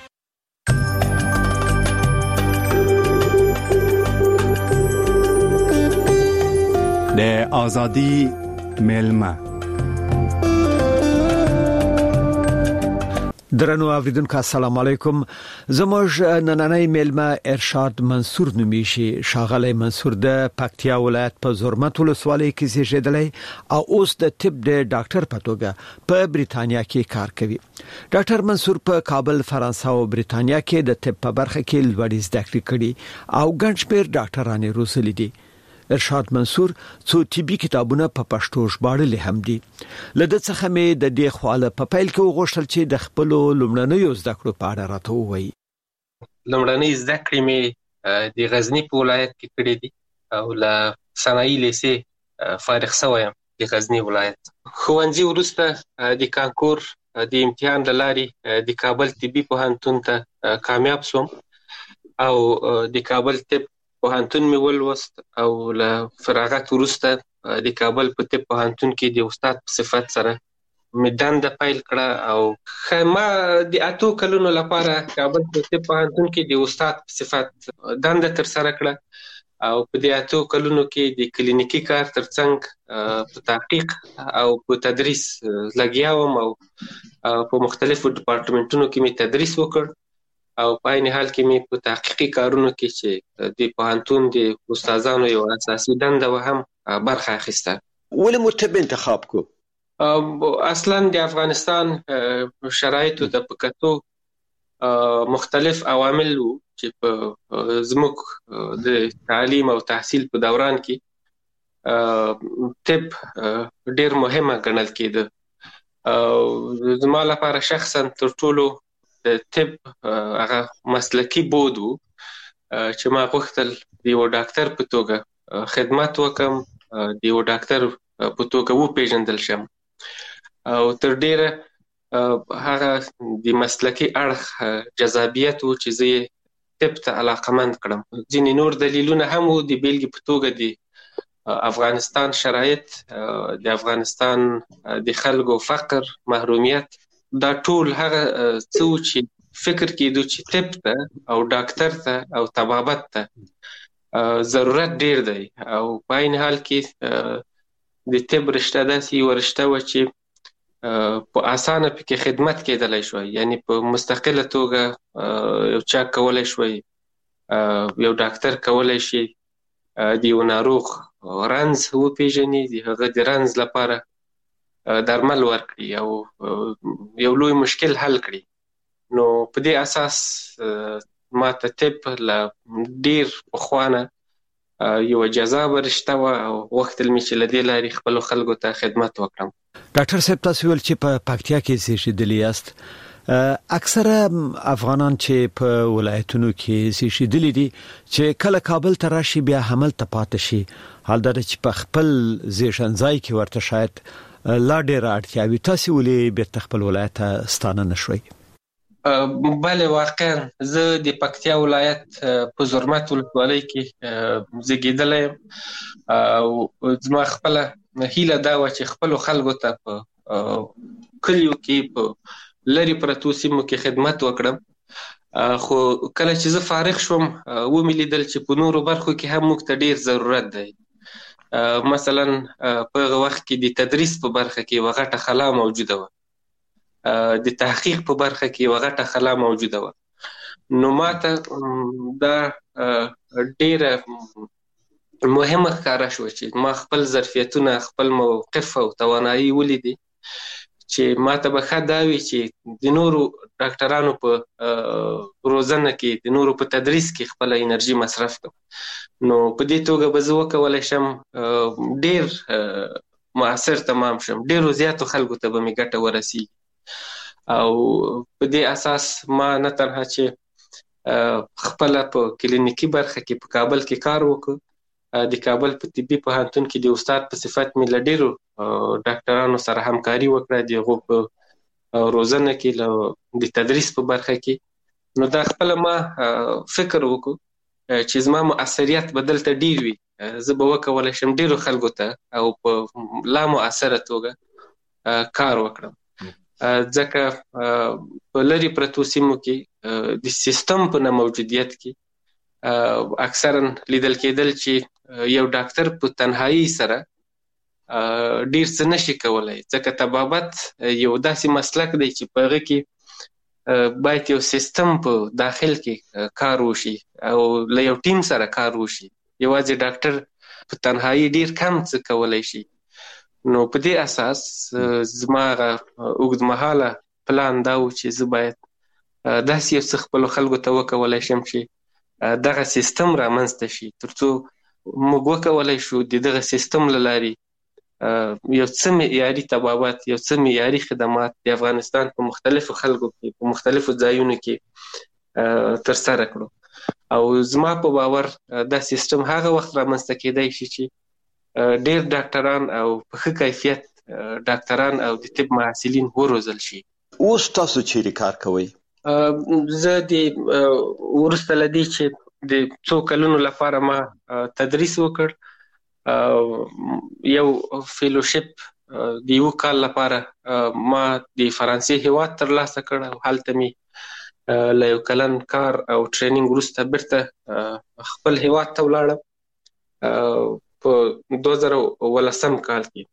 W: د آزادی ملمه
A: درنو اوریدونکو السلام علیکم. زموږ نننۍ میلمه ارشاد منصور نومیشي. شاغلی منصور د پکتیا ولایت په زرمت ولسوالۍ کې زیږیدلی او اوس د طب د ډاکټر په توګه په بریتانیا کې کار کوي. ډاکټر منصور په کابل، فرانسه او بریتانیا کې د طب په برخه کې لوړې زده کړې کړې او ګڼ شمېر ډاکټرانې روزلي دي. ارشاد منصور څو طبي کتابونه په پښتو ژباړلي هم دي. لده څخه مې د دې خواله په پیل کې وغوښتل چې د خپل لومړنیو زده کړو په اړه راته ووایي.
D: لومړنۍ زده کړې مې د غزني په ولایت کې کړې دي او له صنایع لیسې فارغ شوی یم د غزني ولایت. ښوونځي وروسته د کانکور د امتحان له لارې د کابل طبي پوهنتون ته کامیاب شوم او د کابل طب پوهنتون مې ولوست او له فراغت وروسته د کابل په طب پوهنتون کې د استاد په صفت سره مې دنده پیل کړه او ما د 8 کلونو لپاره کابل په طب پوهنتون کې د استاد په صفت دنده ترسره کړه او په دې 8 کلونو کې د کلینیکي کار ترڅنګ په تحقیق او په تدریس لګیا وم او په مختلفو ډپارټمنټونو کې مې تدریس وکړ او په عین حال کې مې په تحقیقي کارونو کې چې د پوهنتون د استادانو یو اساسي دنده و هم برخه اخیسته.
A: ولې مو طب انتخاب کو؟
D: اصلا د افغانستان شرایطو ته په کتو مختلف عوامل وو چې په زموږ د تعلیم او تحصیل په دوران کې طب ډېر مهمه ګڼل کېده. زما لپاره شخصا تر ټولو د طب هغه مسلکی بود و چې ما غوښتل د یو ډاکټر په توګه خدمت وکم، د یو ډاکټر په توګه وپېژندل شم او تر ډیره هغه د مسلکی اړخ جذابیت و چې زه طب ته علاقمند کړم. ځینې نور دلیلونه هم و، د بیلګې په توګه د افغانستان شرایط، د افغانستان د خلکو فقر، محرومیت، دا ټول هغه څه و چې فکر کېدو چې طب ته او ډاکټر ته او طبابت ته ضرورت ډیر دی او په عین حال کې د طب رشته داسې یوه رشته وه چې په اسانه پکې خدمت کېدلی شوی، یعنی په مستقله توګه یو چا کولی شوی، یو ډاکټر کولی شي د یو ناروغ رنځ وپېژني، د هغه د رنځ لپاره درمل ورکړي او یو لوی مشکل حل کړي. نو په دې اساس ما ته طب له ډیر پخوانه یو جذابه رشته وه او غوښتل مې چې له دې لارې خپلو خلکو ته خدمت وکړم.
A: ډاکټر صاحب، تاسو ویل چې په پکتیا کې زیږیدلي یاست. اکثره افغانان چې په ولایتونو کې زیږیدلي دي چې کله کابل ته راشي بیا هملته پاتې شي، حال دا چې په خپل زیږنځای کې ورته شاید لا ډېره اړتیا وي. تاسو ولې بیرته خپل ولایت ته ستانه نه شوئ؟
D: بله، واقعا زه د پکتیا ولایت په زرمت ولسوالۍ کې زیږېدلی یم او زما خپله هیله دا وه چې خپلو خلکو ته په کلیو کې په لرې پرتو سیمو کې خدمت وکړم. خو کله چې زه فارغ شوم ومې لیدل چې په نورو برخو کې هم موږ ته ډېر ضرورت دی. مثلا په هغه وخت کې د تدریس په برخه کې یوه غټه خلا موجوده وه، د تحقیق په برخه کې یوه غټه خلا موجوده وه. نو ما ته دا ډېره مهمه ښکاره شوه چې ما خپل ظرفیتونه، خپل موقف او توانایي ولیدې چې ما ته به ښه دا وي چې د نورو ډاکټرانو په روزنه کې، د نورو په تدریس کې خپله انرژي مصرف کړم. نو په دې توګه به زه وکولی شم ډېر مؤثر تمام شم، ډېرو زیاتو خلکو ته به مې ګټه ورسیږي. او په دې اساس ما نه تنها چې خپله په کلینیکي برخه کې په کابل کې کار وکړ، د کابل په طبي پوهنتون کې د استاد په صفت مې له ډېرو ډاکټرانو سره همکاري وکړه، د هغو په روزنه کې، د تدریس په برخه کې. نو دا خپله ما فکر وکړو چې زما مؤثریت به دلته ډېر وي، زه به وکولی شم ډېرو خلکو ته او په لا مؤثره توګه کار وکړم. ځکه په لرې پرتو سیمو کې د سیستم په نه موجودیت کې اکثرا لیدل کېدل چې یو ډاکټر په تنهایی سره ډیر څه نشي کولای، ځکه طبابت یو داسې مسلک دی چې په هغه کې باید یو سیستم په داخل کې کار وشي او له یو ټیم سره کار وشي. یوازې ډاکټر په تنهایی ډیر کم څه کولی شي. نو په دې اساس زما اوږدمهاله پلان دا و چې زه باید داسې یو څه خپلو خلکو ته وکولی شم چې دغه سیستم رامنځته شي، تر څو موږ وکولی شو د دغه سیستم له لارې یو څه معیاري طبابت، یو څه معیاري خدمات د افغانستان په مختلفو خلکو کې په مختلفو ځایونو کې ترسره کړو. او زما په باور دا سیستم هغه وخت رامنځته کېدای شي چې ډېر ډاکټران او په ښه کیفیت ډاکټران او د طب محصلین وروزل شي.
F: اوس تاسو چیرې کار کوئ؟
D: زه د وروسته له دې چې د څو کلونو لپاره ما تدریس وکړ، یو فیلوشپ د یو کال لپاره ما د فرانسې هیواد ترلاسه کړ او هلته می له یو کلن کار او ټریننګ وروسته بیرته خپل هیواد ته ولاړم په 2018 کال کې.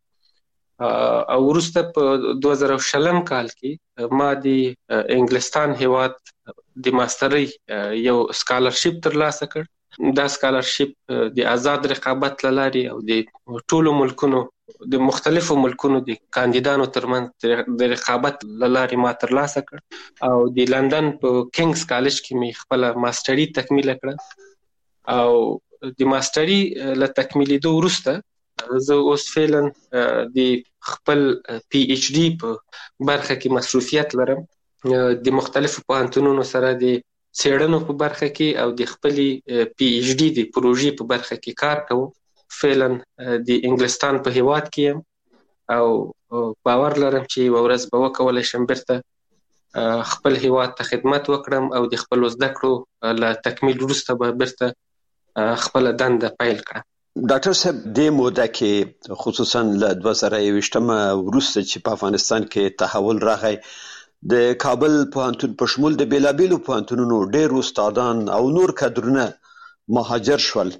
D: او وروسته په 2020 کال کې ما د انګلستان هیواد د ماسترۍ یو سکالرشپ ترلاسه کړ. دا سکالرشپ د آزاد رقابت له لارې او د ټولو ملکونو د مختلفو ملکونو د کاندیدانو ترمنځ د رقابت له لارې ما ترلاسه کړ او د لندن په کینګز کالج کې می خپله ماستري تکمیله کړه. او د ماستري له تکمیلېدو وروسته زه اوس فعلا د خپل پی ایچ ډي په برخه کې مصروفیت لرم، د مختلفو پوهنتونونو سره د څېړنو په برخه کې او د خپلې پی ایچ ډي د پروژې په برخه کې کار کوم. فعلا د انګلستان په هیواد کې یم او باور لرم چې یوه ورځ به وکولی شم بیرته خپل هیواد ته خدمت وکړم او د خپلو زده کړو له تکمیل وروسته به بیرته خپله دنده پیل کړم.
F: ډاکټر صاحب، دې موده کې خصوصا له 2021 وروسته چې په افغانستان کې تحول راغی، د کابل پوهنتون په شمول د بیلابیلو پوهنتونونو ډېر استادان او نور کادرونه مهاجر شول.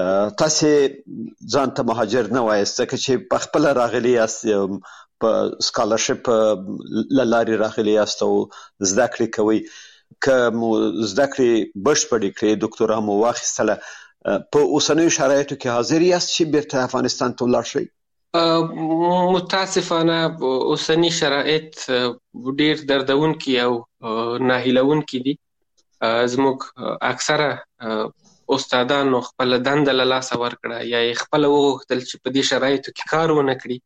F: تاسې ځان ته مهاجر نه وایاست ځکه چې په خپله راغلي یاست، په سکالرشپ له لارې راغلي یاست او زده کړې کوئ. که مو زده کړې بشپړې کړې، دوکتورا مو واخیستله، په اوسنیو شرایطو کې حاضر یاست چې بیرته افغانستان ته ولاړ شئ؟
D: متاسفانه اوسنی شرایط ډیر دردونکي او ناهیلونکي دي. زموږ اکثره استادانو خپل دنده له لاسه ورکړه یا یې خپله وغوښتل چې په دې شرایطو کې کار ونه کړي،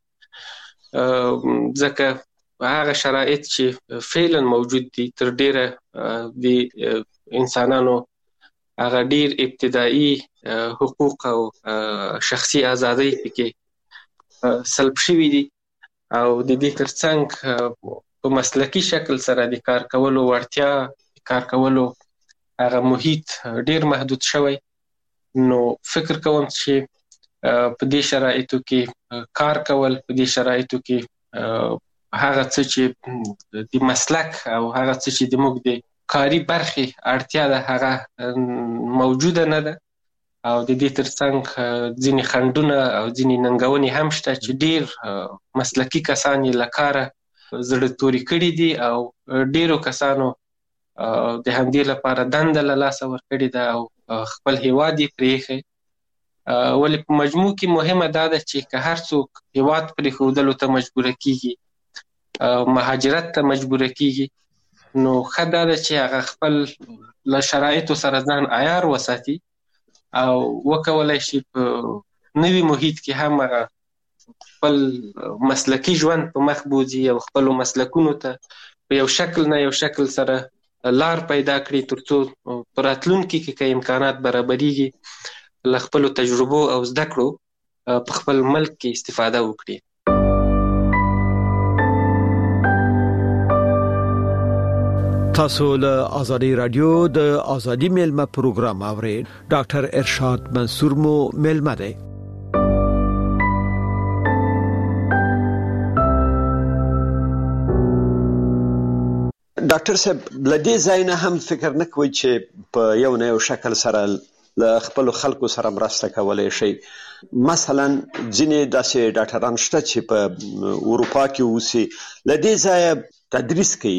D: ځکه هغه شرایط چې فعلا موجود دي تر ډیره د انسانانو هغه ډیر ابتدایي حقوق او شخصي ازادۍ پکې سلب شوي دي او د دې ترڅنګ په مسلکي شکل سره د کار کولو وړتیا، کار کولو هغه محیط ډیر محدود شوی. نو فکر کوم چې په دې شرایطو کې کار کول، په دې شرایطو کې هغه څه چې د مسلک او هغه څه چې د موږ د کاري برخې اړتیا ده هغه موجوده نه ده. او د دې ترڅنګ ځینې خنډونه او ځینې ننګونې هم شته چې ډیر مسلکي کسان یې له کاره زړه توري کړي دي او ډیرو کسانو د همدې لپاره دنده له لاسه ورکړې ده او خپل هیواد یې پرېښی. ولې په مجموع کې مهمه دا ده چې که هر څوک هیواد پرېښودلو ته مجبوره کېږي، مهاجرت ته مجبوره کېږي، نو ښه دا ده چې هغه خپل له شرایطو سره ځان عیار وساتي او وکولای شي په نوي محیط کې هم هغه خپل مسلکي ژوند په مخ بوځي او خپلو مسلکونو ته په یو شکل نه یو شکل سره لار پیدا کړي، تر څو په راتلونکي کې که امکانات برابریږي له خپلو تجربو او زده کړو په خپل ملک کې استفاده وکړي.
A: تاسو له آزادی رادیو د آزادی میلمه پروګرام اورئ. ډاکټر ارشاد منصور مو میلمه دی.
F: ډاکټر صاحب، لدې ځای نه هم فکر نه کوئ چې په یو نه یو شکل سره له خپلو خلکو سره مرسته کولی شئ؟ مثلا ځینې داسې ډاکټران شته چې په اروپا کې اوسي، له دې ځایه تدریس کوي،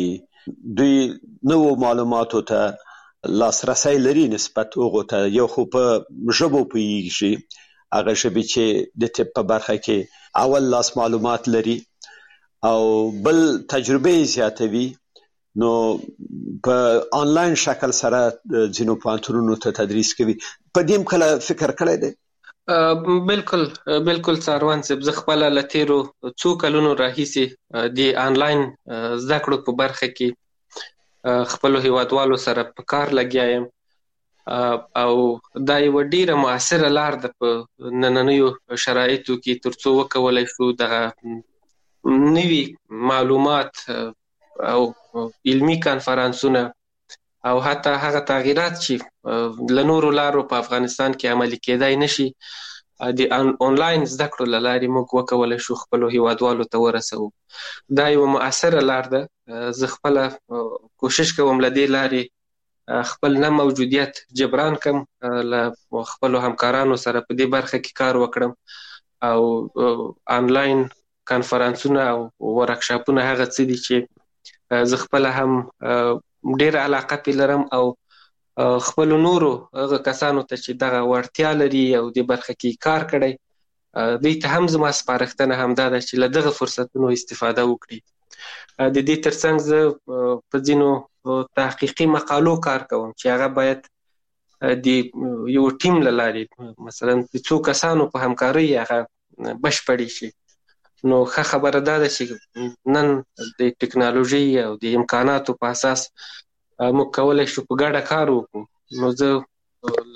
F: دوی نو معلوماتو ته لاسرسي لري نسبت هغه ته یو خو په ژبو پیږي هغه ژبه چې د طب په برخه کې اول لاس معلومات لري او بل تجربه زیاتوي نو په آنلاین شکل سره ځینو پوهنتونونو ته تدریس کوي. په دې کله فکر کړی دی؟
D: بالکل څاروان صاحب، زه خپل لتیرو څو کلونو راهیسې د آنلاین زده کړو په برخه کې خپل هیوادوالو سره په کار لګیا یم او دا یو ډیره مؤثره لار ده په نننیو شرایطو کې ترڅو وکولای شو دغه نوي معلومات او علمي کانفرنسونه او حتی هغه تغییرات چې له نورو لارو په افغانستان کې عملي کېدای نشي د آنلاین زده کړو له لارې موږ وکولای شو خپلو هیوادوالو ته ورسوو. دا یو مؤثره لار ده. زه خپله کوشش کوم له دې لارې خپل نه موجودیت جبران کم، له خپلو همکارانو سره په دې برخه کې کار وکړم او آنلاین کانفرنسونه او ورکشاپونه هغه څه دي چې زه خپل هم ډېر علاقه پې لرم او خپل نورو هغه کسانو ته چې دغه وړتیا لري او د برخه کې کار کړی دوی ته هم زما سپارښتنه همدا ده چې له دغه فرصتونو استفاده وکړي. د دې ترڅنګ زه په ځینو تحقیقي مقالو کار کوم چې هغه باید د یو ټیم له لارې مثلا د څو کسانو په همکارۍ هغه بشپړې شي. نو ښه خبره دا ده چې نن د ټکنالوژي او د امکاناتو په اساس موږ کولی شو په ګډه کار وکړو. نو زه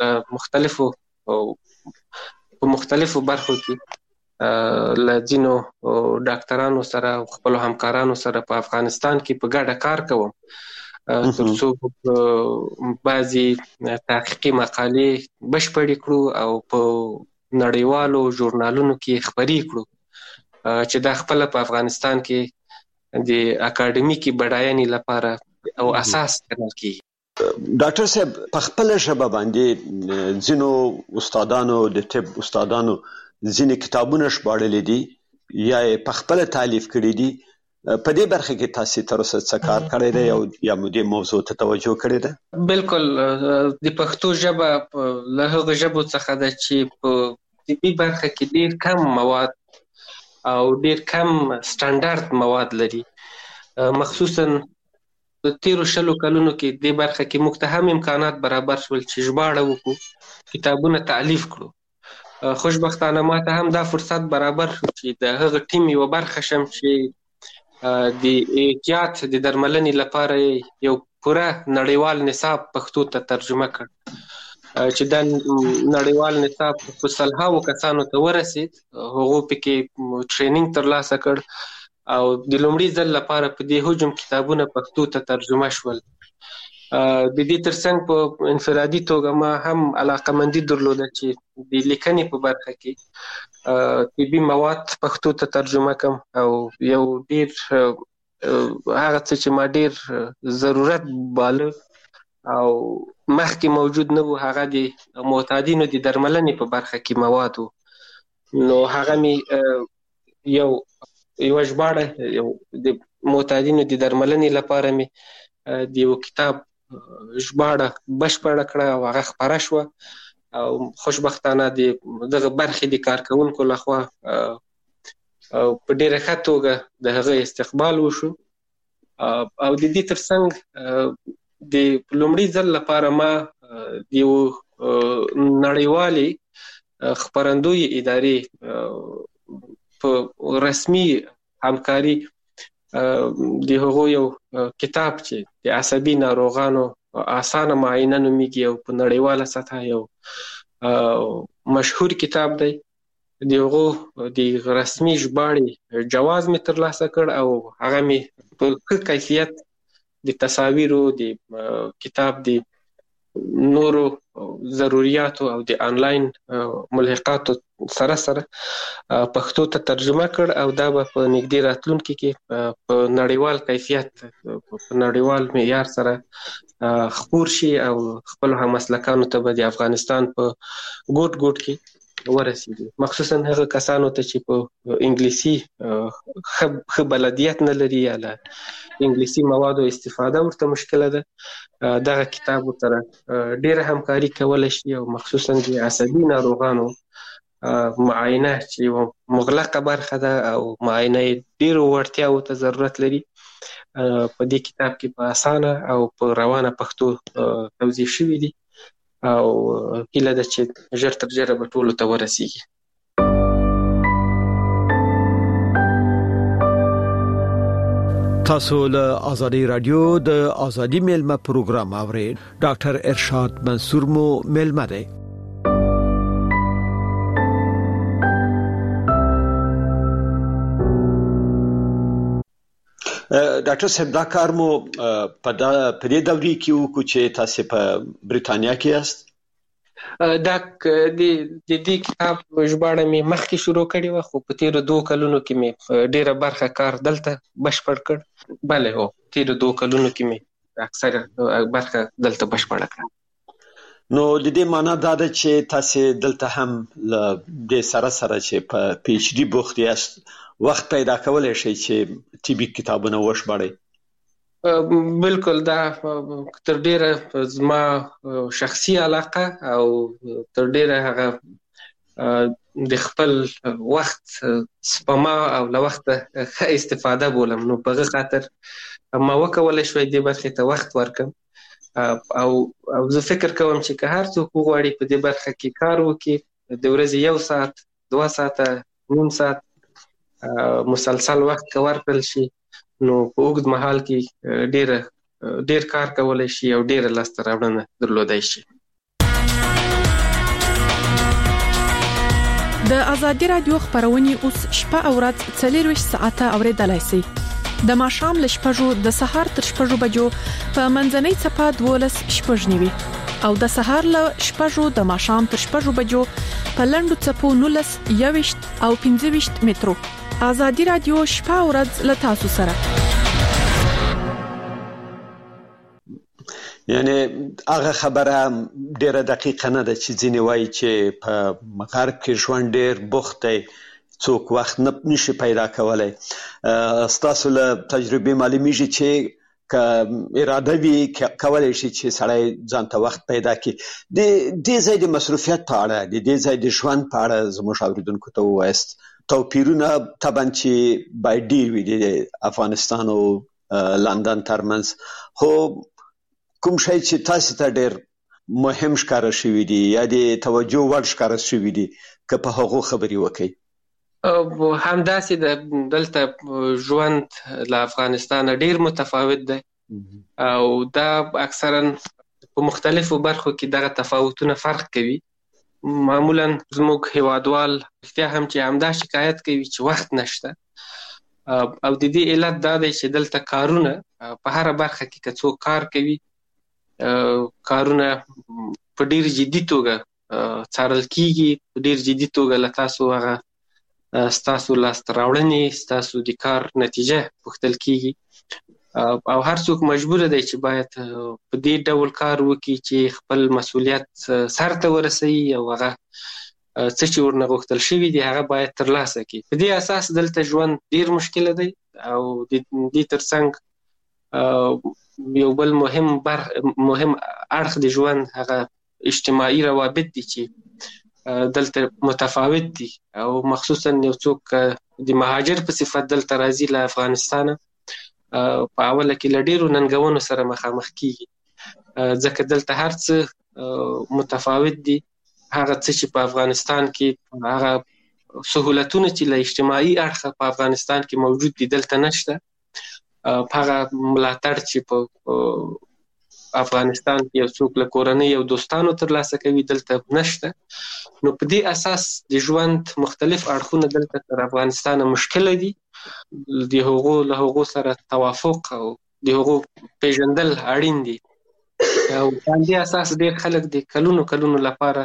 D: په مختلفو برخو کې له ځینو ډاکټرانو سره او خپلو همکارانو سره په افغانستان کې په ګډه کار کوم ترڅو بعضې تحقیقي مقالې بشپړې کړو او په نړیوالو ژورنالونو کې خپرې کړو چې دا خپل په افغانستان کې د اکاډمیکي بډاینې لپاره او اساس ګڼل کیږي.
F: ډاکټر صاحب، په خپل ژبه باندې ځینو استادانو د طب استادانو ځینې کتابونه ژباړلي دي یا په خپل تالیف کړي دي. په دې برخه کې تاسو تر اوسه څه کار کړی دی او یا مو دې موضوع ته توجه کړې ده؟
D: بالکل، د پښتو ژبه له هغو ژبو څخه ده چې په طبي برخه کې ډېر کم مواد او ډیر کم سټانډارد مواد لري. مخصوصا د تیرو 20 کلونو کې دې برخه کې موږ ته هم امکانات برابر شول چې ژباړه وکړو، کتابونه تالیف کړو. خوشبختانه ما ته هم دا فرصت برابر شو چې د هغه ټیم یو برخه شم چې د احتیاط د درملنې لپاره یو پوره نړیوال نصاب پښتو ته ترجمه کړ چې دا نړیوال نصاب په سلهاوو کسانو ته ورسید. هغو پکې ټریننګ ترلاسه کړ او د لومړي ځل لپاره په دې هجوم کتابونه پښتو ته ترجمه شول. د دې ترڅنګ په انفرادي توګه ما هم علاقمندي درلوده چې د لیکنې په برخه کې طبي مواد پښتو ته ترجمه کړم او یو ډیر هغه څه چې ما ډیر ضرورت باله او مخکې موجود نه وو هغه د معتادینو د درملنې په برخه کې مواد وو. نو هغه می یو ژباړه د معتادینو د درملنې لپاره می د یو کتاب ژباړه بشپړه کړه او هغه خپره شوه او خوشبختانه دغه برخې د کارکوونکو لخوا په ډیره ښه توګه د هغه استقبال وشو او د دې ترڅنګ د لومړي ځل لپاره ما د یو نړیوالې خپرندوی ادارې په رسمي همکاري د هغو یو کتاب چې د عصبي ناروغانو اسانه معاینه نومیږي او په نړیواله سطحه یو مشهور کتاب دی، د هغو د رسمي ژباړې جواز مې ترلاسه کړ او هغه مې په ښه کیفیت د تصاویرو د کتاب د نورو ضرورياتو او د آنلاین ملحقاتو سره پښتو ته ترجمه کړ او دا به په نږدې راتلونکي کې په نړیوال کیفیت په نړیوال معیار سره خپور شي او خپل همسلکانو ته به د افغانستان په ګوټ ګوټ کې ورسیږي، مخصوصا هغه کسانو ته چې په انګلیسي ښه بلدیت نه لري یا له انګلیسي موادو استفاده ورته مشکله ده. دغه کتاب سره ډیره همکاري کولی شي او مخصوصا د عصبي ناروغانو معاینه چې یوه مغلقه برخه ده او معاینه یې ډیرو وړتیاو ته ضرورت لري، په دې کتاب کې په اسانه او په روانه پښتو توضیح شوي دي او هیله ده چې ژر تر ژره به ټولو ته ورسیږي.
A: تاسو له آزادي رادیو د آزادي میلمه پروګرام اورئ. ډاکټر ارشاد منصور مو میلمه دی.
F: ډاکټر صاحب دا کار مو په دې دورې کې وکړو چې تاسو په بریټانیا کې یاست.
D: دا د دې کتاب ژباړه مې مخکې شروع کړې وه، خو په تیرو 2 کلونو کې مې ډیره برخه کار دلته بشپړ کړ. بله هو، تیرو 2 کلونو کې مې اکثره برخه دلته بشپړه کړه.
F: نو د دې معنا دا ده چې تاسو دلته هم له دې سره چې په پی ایچ ډي بوخت یاست، وخت پیدا کولای شي چې طبي کتابونه وشبړئ.
D: بالکل، دا تر ډیره زما شخصي علاقه او تر ډیره هغه د خپل وخت سپما او له وخت ښه استفاده بولم. نو په هغه خاطر ما وکولای شوی دې برخې ته وخت ورکم او زه فکر کوم چې که هر څوک وغواړي په دې برخه کې کار وکړي، د ورځې 1 ساعت 2 ساعته نیم ساعت مسلسل وخت که ورکړل شي، نو په اوږد مهال کې ډیر کار کولی شي او ډیره لاسته راوړنه درلودای شي.
G: د آزادي رادیو خبرونه اوس شپه او ورځ 24 ساعته اوریدلای شئ. د ماښام له 6 د سهار تر 6 بجو په منځنۍ صفه 12 شپږ نیوي او د سهار له 6 د ماښام تر 6 بجو په لنډو صفو 19 21 او 25 مترو. آزادي رادیو شپه او ورځ له تاسو سره.
F: یعنی هغه خبره ډیره دقیقه نه ده چې ځینې وایي چې په غرب کې ژوند ډیر بوخت دی، څوک وخت نشي پیدا کولی. ستاسو له تجربې معلومیږي چې که اراده وي کولی شي چې سړی ځان ته وخت پیدا کړي. د دې ځای د مصروفیت په اړه، د دې ځای د ژوند په اړه زموږ اوریدونکو ته ووایاست. توپیرونه طبعا چې باید ډیر وي د افغانستان او لندن ترمنځ، خو کوم شی چې تاسو ته ډیر مهم ښکاره شوي دي یا د توجه وړ ښکاره شوي دي، که په هغو خبرې وکړئ.
D: همداسې د دلته ژوند له افغانستان ډیر متفاوت دی او دا اکثرا په مختلفو برخو کې دغه تفاوتونه فرق کوي. معمولا زموږ هیوادوال رښتیا هم چې همدا شکایت کوي چې وخت نشته او د دې علت دا دی چې دلته کارونه په هره برخه کې که څوک کار کوي، کارونه په ډیر جدي توګه څارل کیږي، په ډیر جدي توګه له تاسو هغه ستاسو لاسته راوړنې، ستاسو د کار نتیجه پوښتل کیږي او هر څوک مجبور دی چې باید په دې ډول کار وکړي چې خپل مسؤلیت سرته ورسوي او هغه څه چې ورنه غوښتل شوي دي هغه باید ترلاسه کړي. په دې اساس دلته ژوند ډیر مشکل دی او د دې ترڅنګ یو بل مهم اړخ د ژوند هغه اجتماعي روابط دي چې دلته متفاوت دي او مخصوصا یو څوک د مهاجر په صفت دلته راځي له افغانستانه، په اوله کې له ډیرو ننګونو سره مخامخ کیږي ځکه دلته هر څه متفاوت دي. هغه څه چې په افغانستان کې هغه سهولتونه چې له اجتماعي اړخه په افغانستان کې موجود دي دلته نشته. هغه ملاتړ چې په افغانستان کې یو څوک له کورنۍ او دوستانو ترلاسه کوي دلته نشته. نو په دې اساس د ژوند مختلف اړخونه دلته تر افغانستان مشکل دي. د له هغو سره توافق او د هغو پیژندل اړین دي او په دې اساس ډېر خلک د کلونو لپاره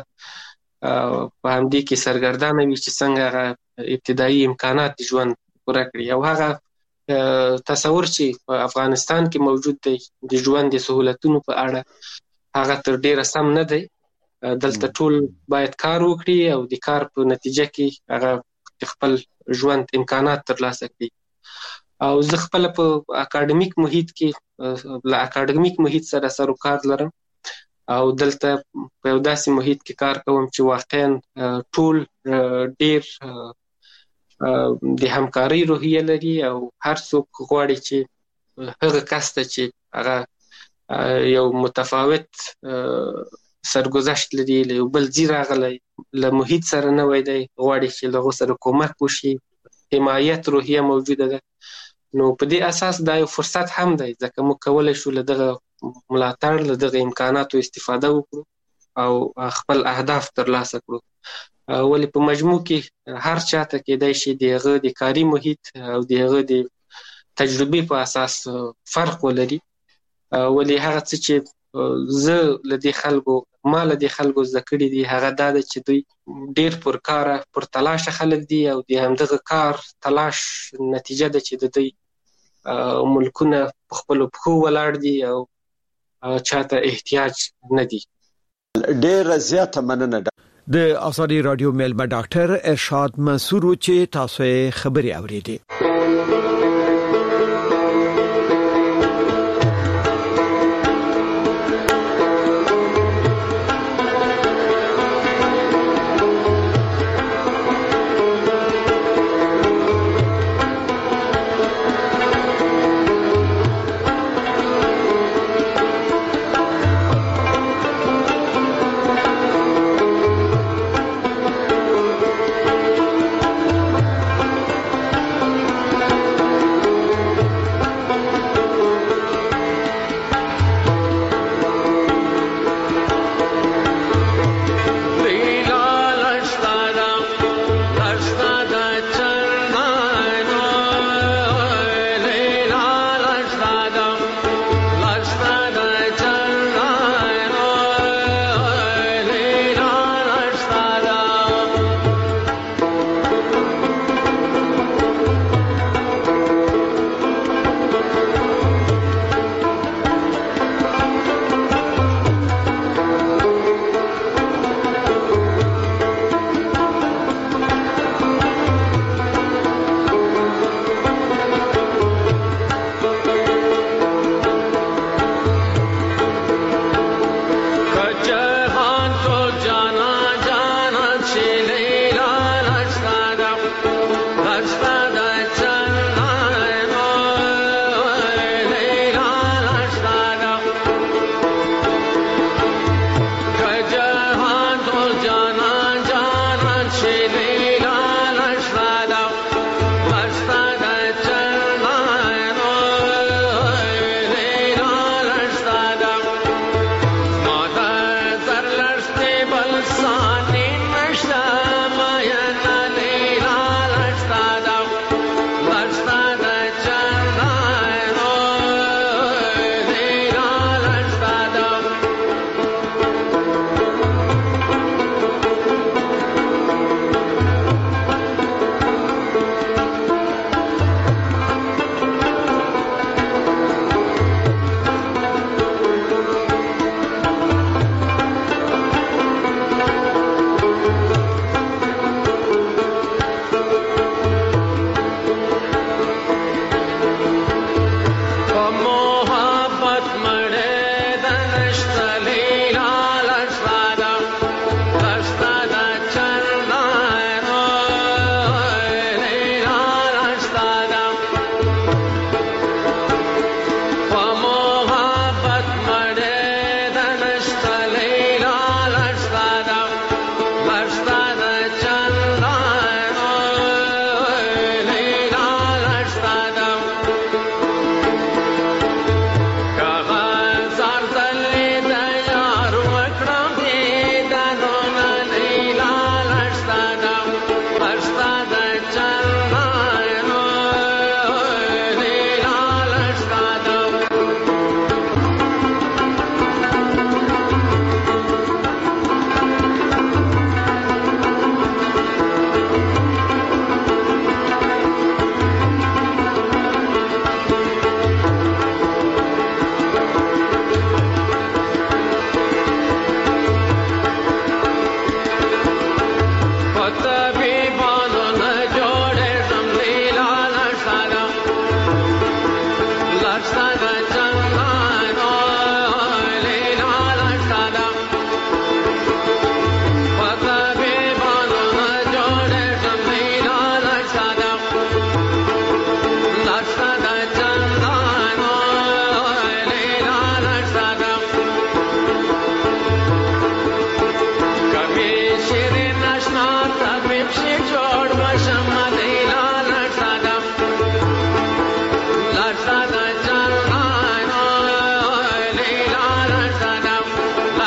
D: په همدې کې سرګردانه وي چې څنګه هغه ابتدایي امکانات د ژوند پوره کړي او هغه تصور چې په افغانستان کې موجود دی د ژوند د سهولتونو په اړه هغه تر ډیره سم نه دی. دلته ټول باید کار وکړي او د کار په نتیجه کې هغه خپل ژوند امکانات ترلاسه کړي او زه خپل په اکاډمیک محیط کې له اکاډمیک محیط سره سروکار لرم او دلته په یو داسې محیط کې کار کوم چې واقعا ټول ډیر د همکارۍ روحیه لري او هر څوک غواړي چې هغه کس ته چې هغه یو متفاوت سرګذشت لري له یو بل ځای راغلی له محیط سره نوی دی غواړي چې له هغو سره کومک وشي حمایت روحیه موجوده ده نو په دې اساس دا یو فرصت هم دی ځکه موږ کولی شو له دغه ملاتړ له دغه امکاناتو استفاده وکړو او خپل اهداف ترلاسه کړو ولې په مجموع کې هر چاته کېدای شي د هغه د کاري محیط او د هغه د تجربې په اساس فرق ولري ولې هغه څه چې زه له دې خلکو ما له دې خلکو زده کړي دي هغه دا ده چې دوی ډېر پرکاره پرتلاشه خلک دي او د همدغه کار تلاش نتیجه ده چې د دوی ملکونه په خپلو پښو ولاړ دي او چاته احتیاج نه دي.
F: ډېره زیاته مننه
A: د آزادي رادیو میلمه ډاکټر ارشاد منصور چې تاسو یې خبري اوریدي.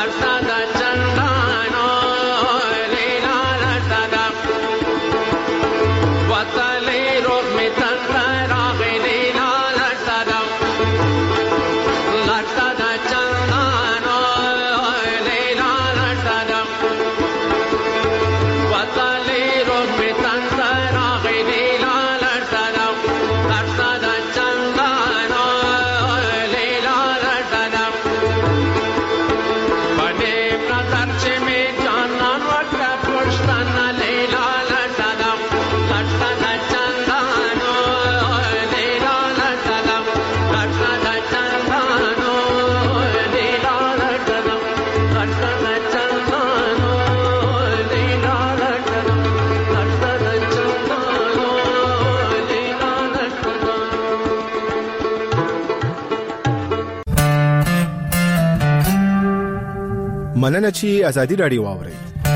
H: مننه چې ازادي رادیو واوري.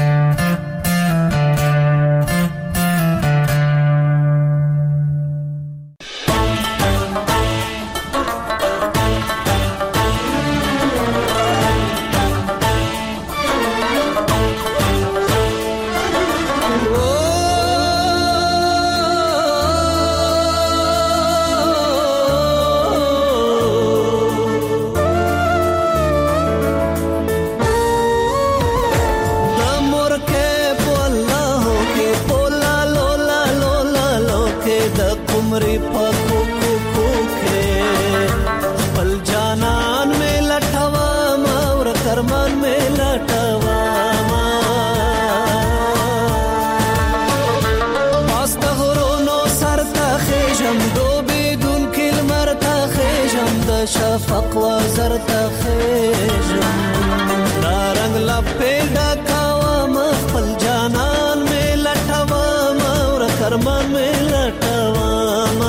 I: شفق وزر تخیجم دارنگ لپیدا کاوام خپل جانان میں لٹوام اور کرمان میں لٹوام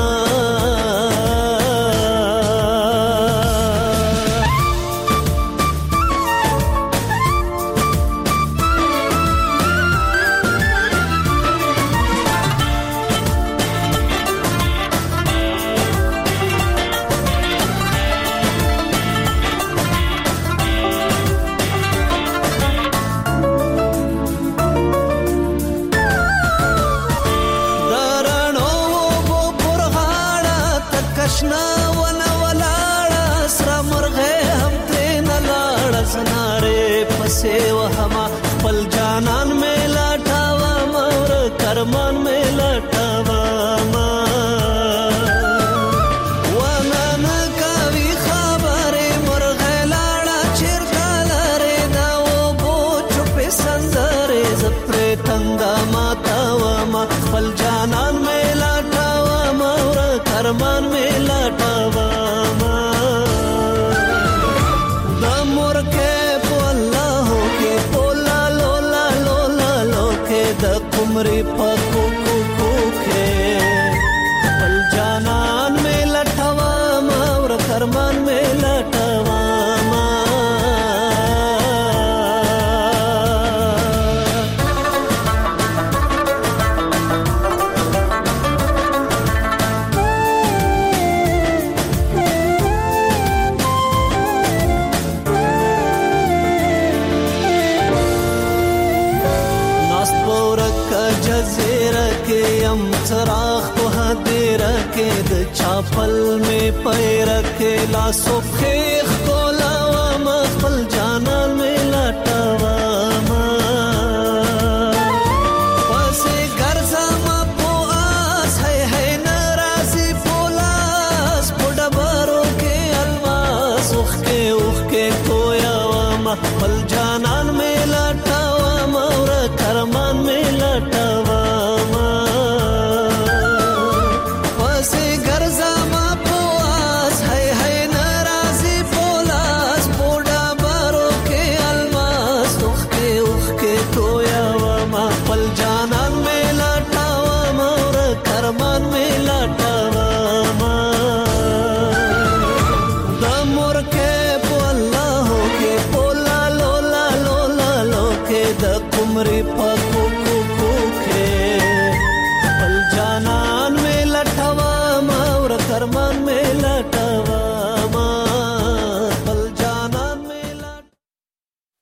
I: کرمان میں لٹاواما وانا کوي خبره مرغه لاړه چیرته لاره دا و بو چپ سندره زپره تنگا ماتاواما خپل جانان میں لټاواما ور کرمان میں لټاواما د مرکه په الله کې پولا لولا لولا لوکه د عمری پاکو کو کے پل جانان میں لٹھواما اور کرمان میں لٹھواما चराग को हदेर के द चापल में पैर के लासो खेख को लावामा पल जाना में लटावामा पसे गरजामा पो आस है नाराजी पोलास पोडबारो के अलवास उख के कोयावामा पल जाना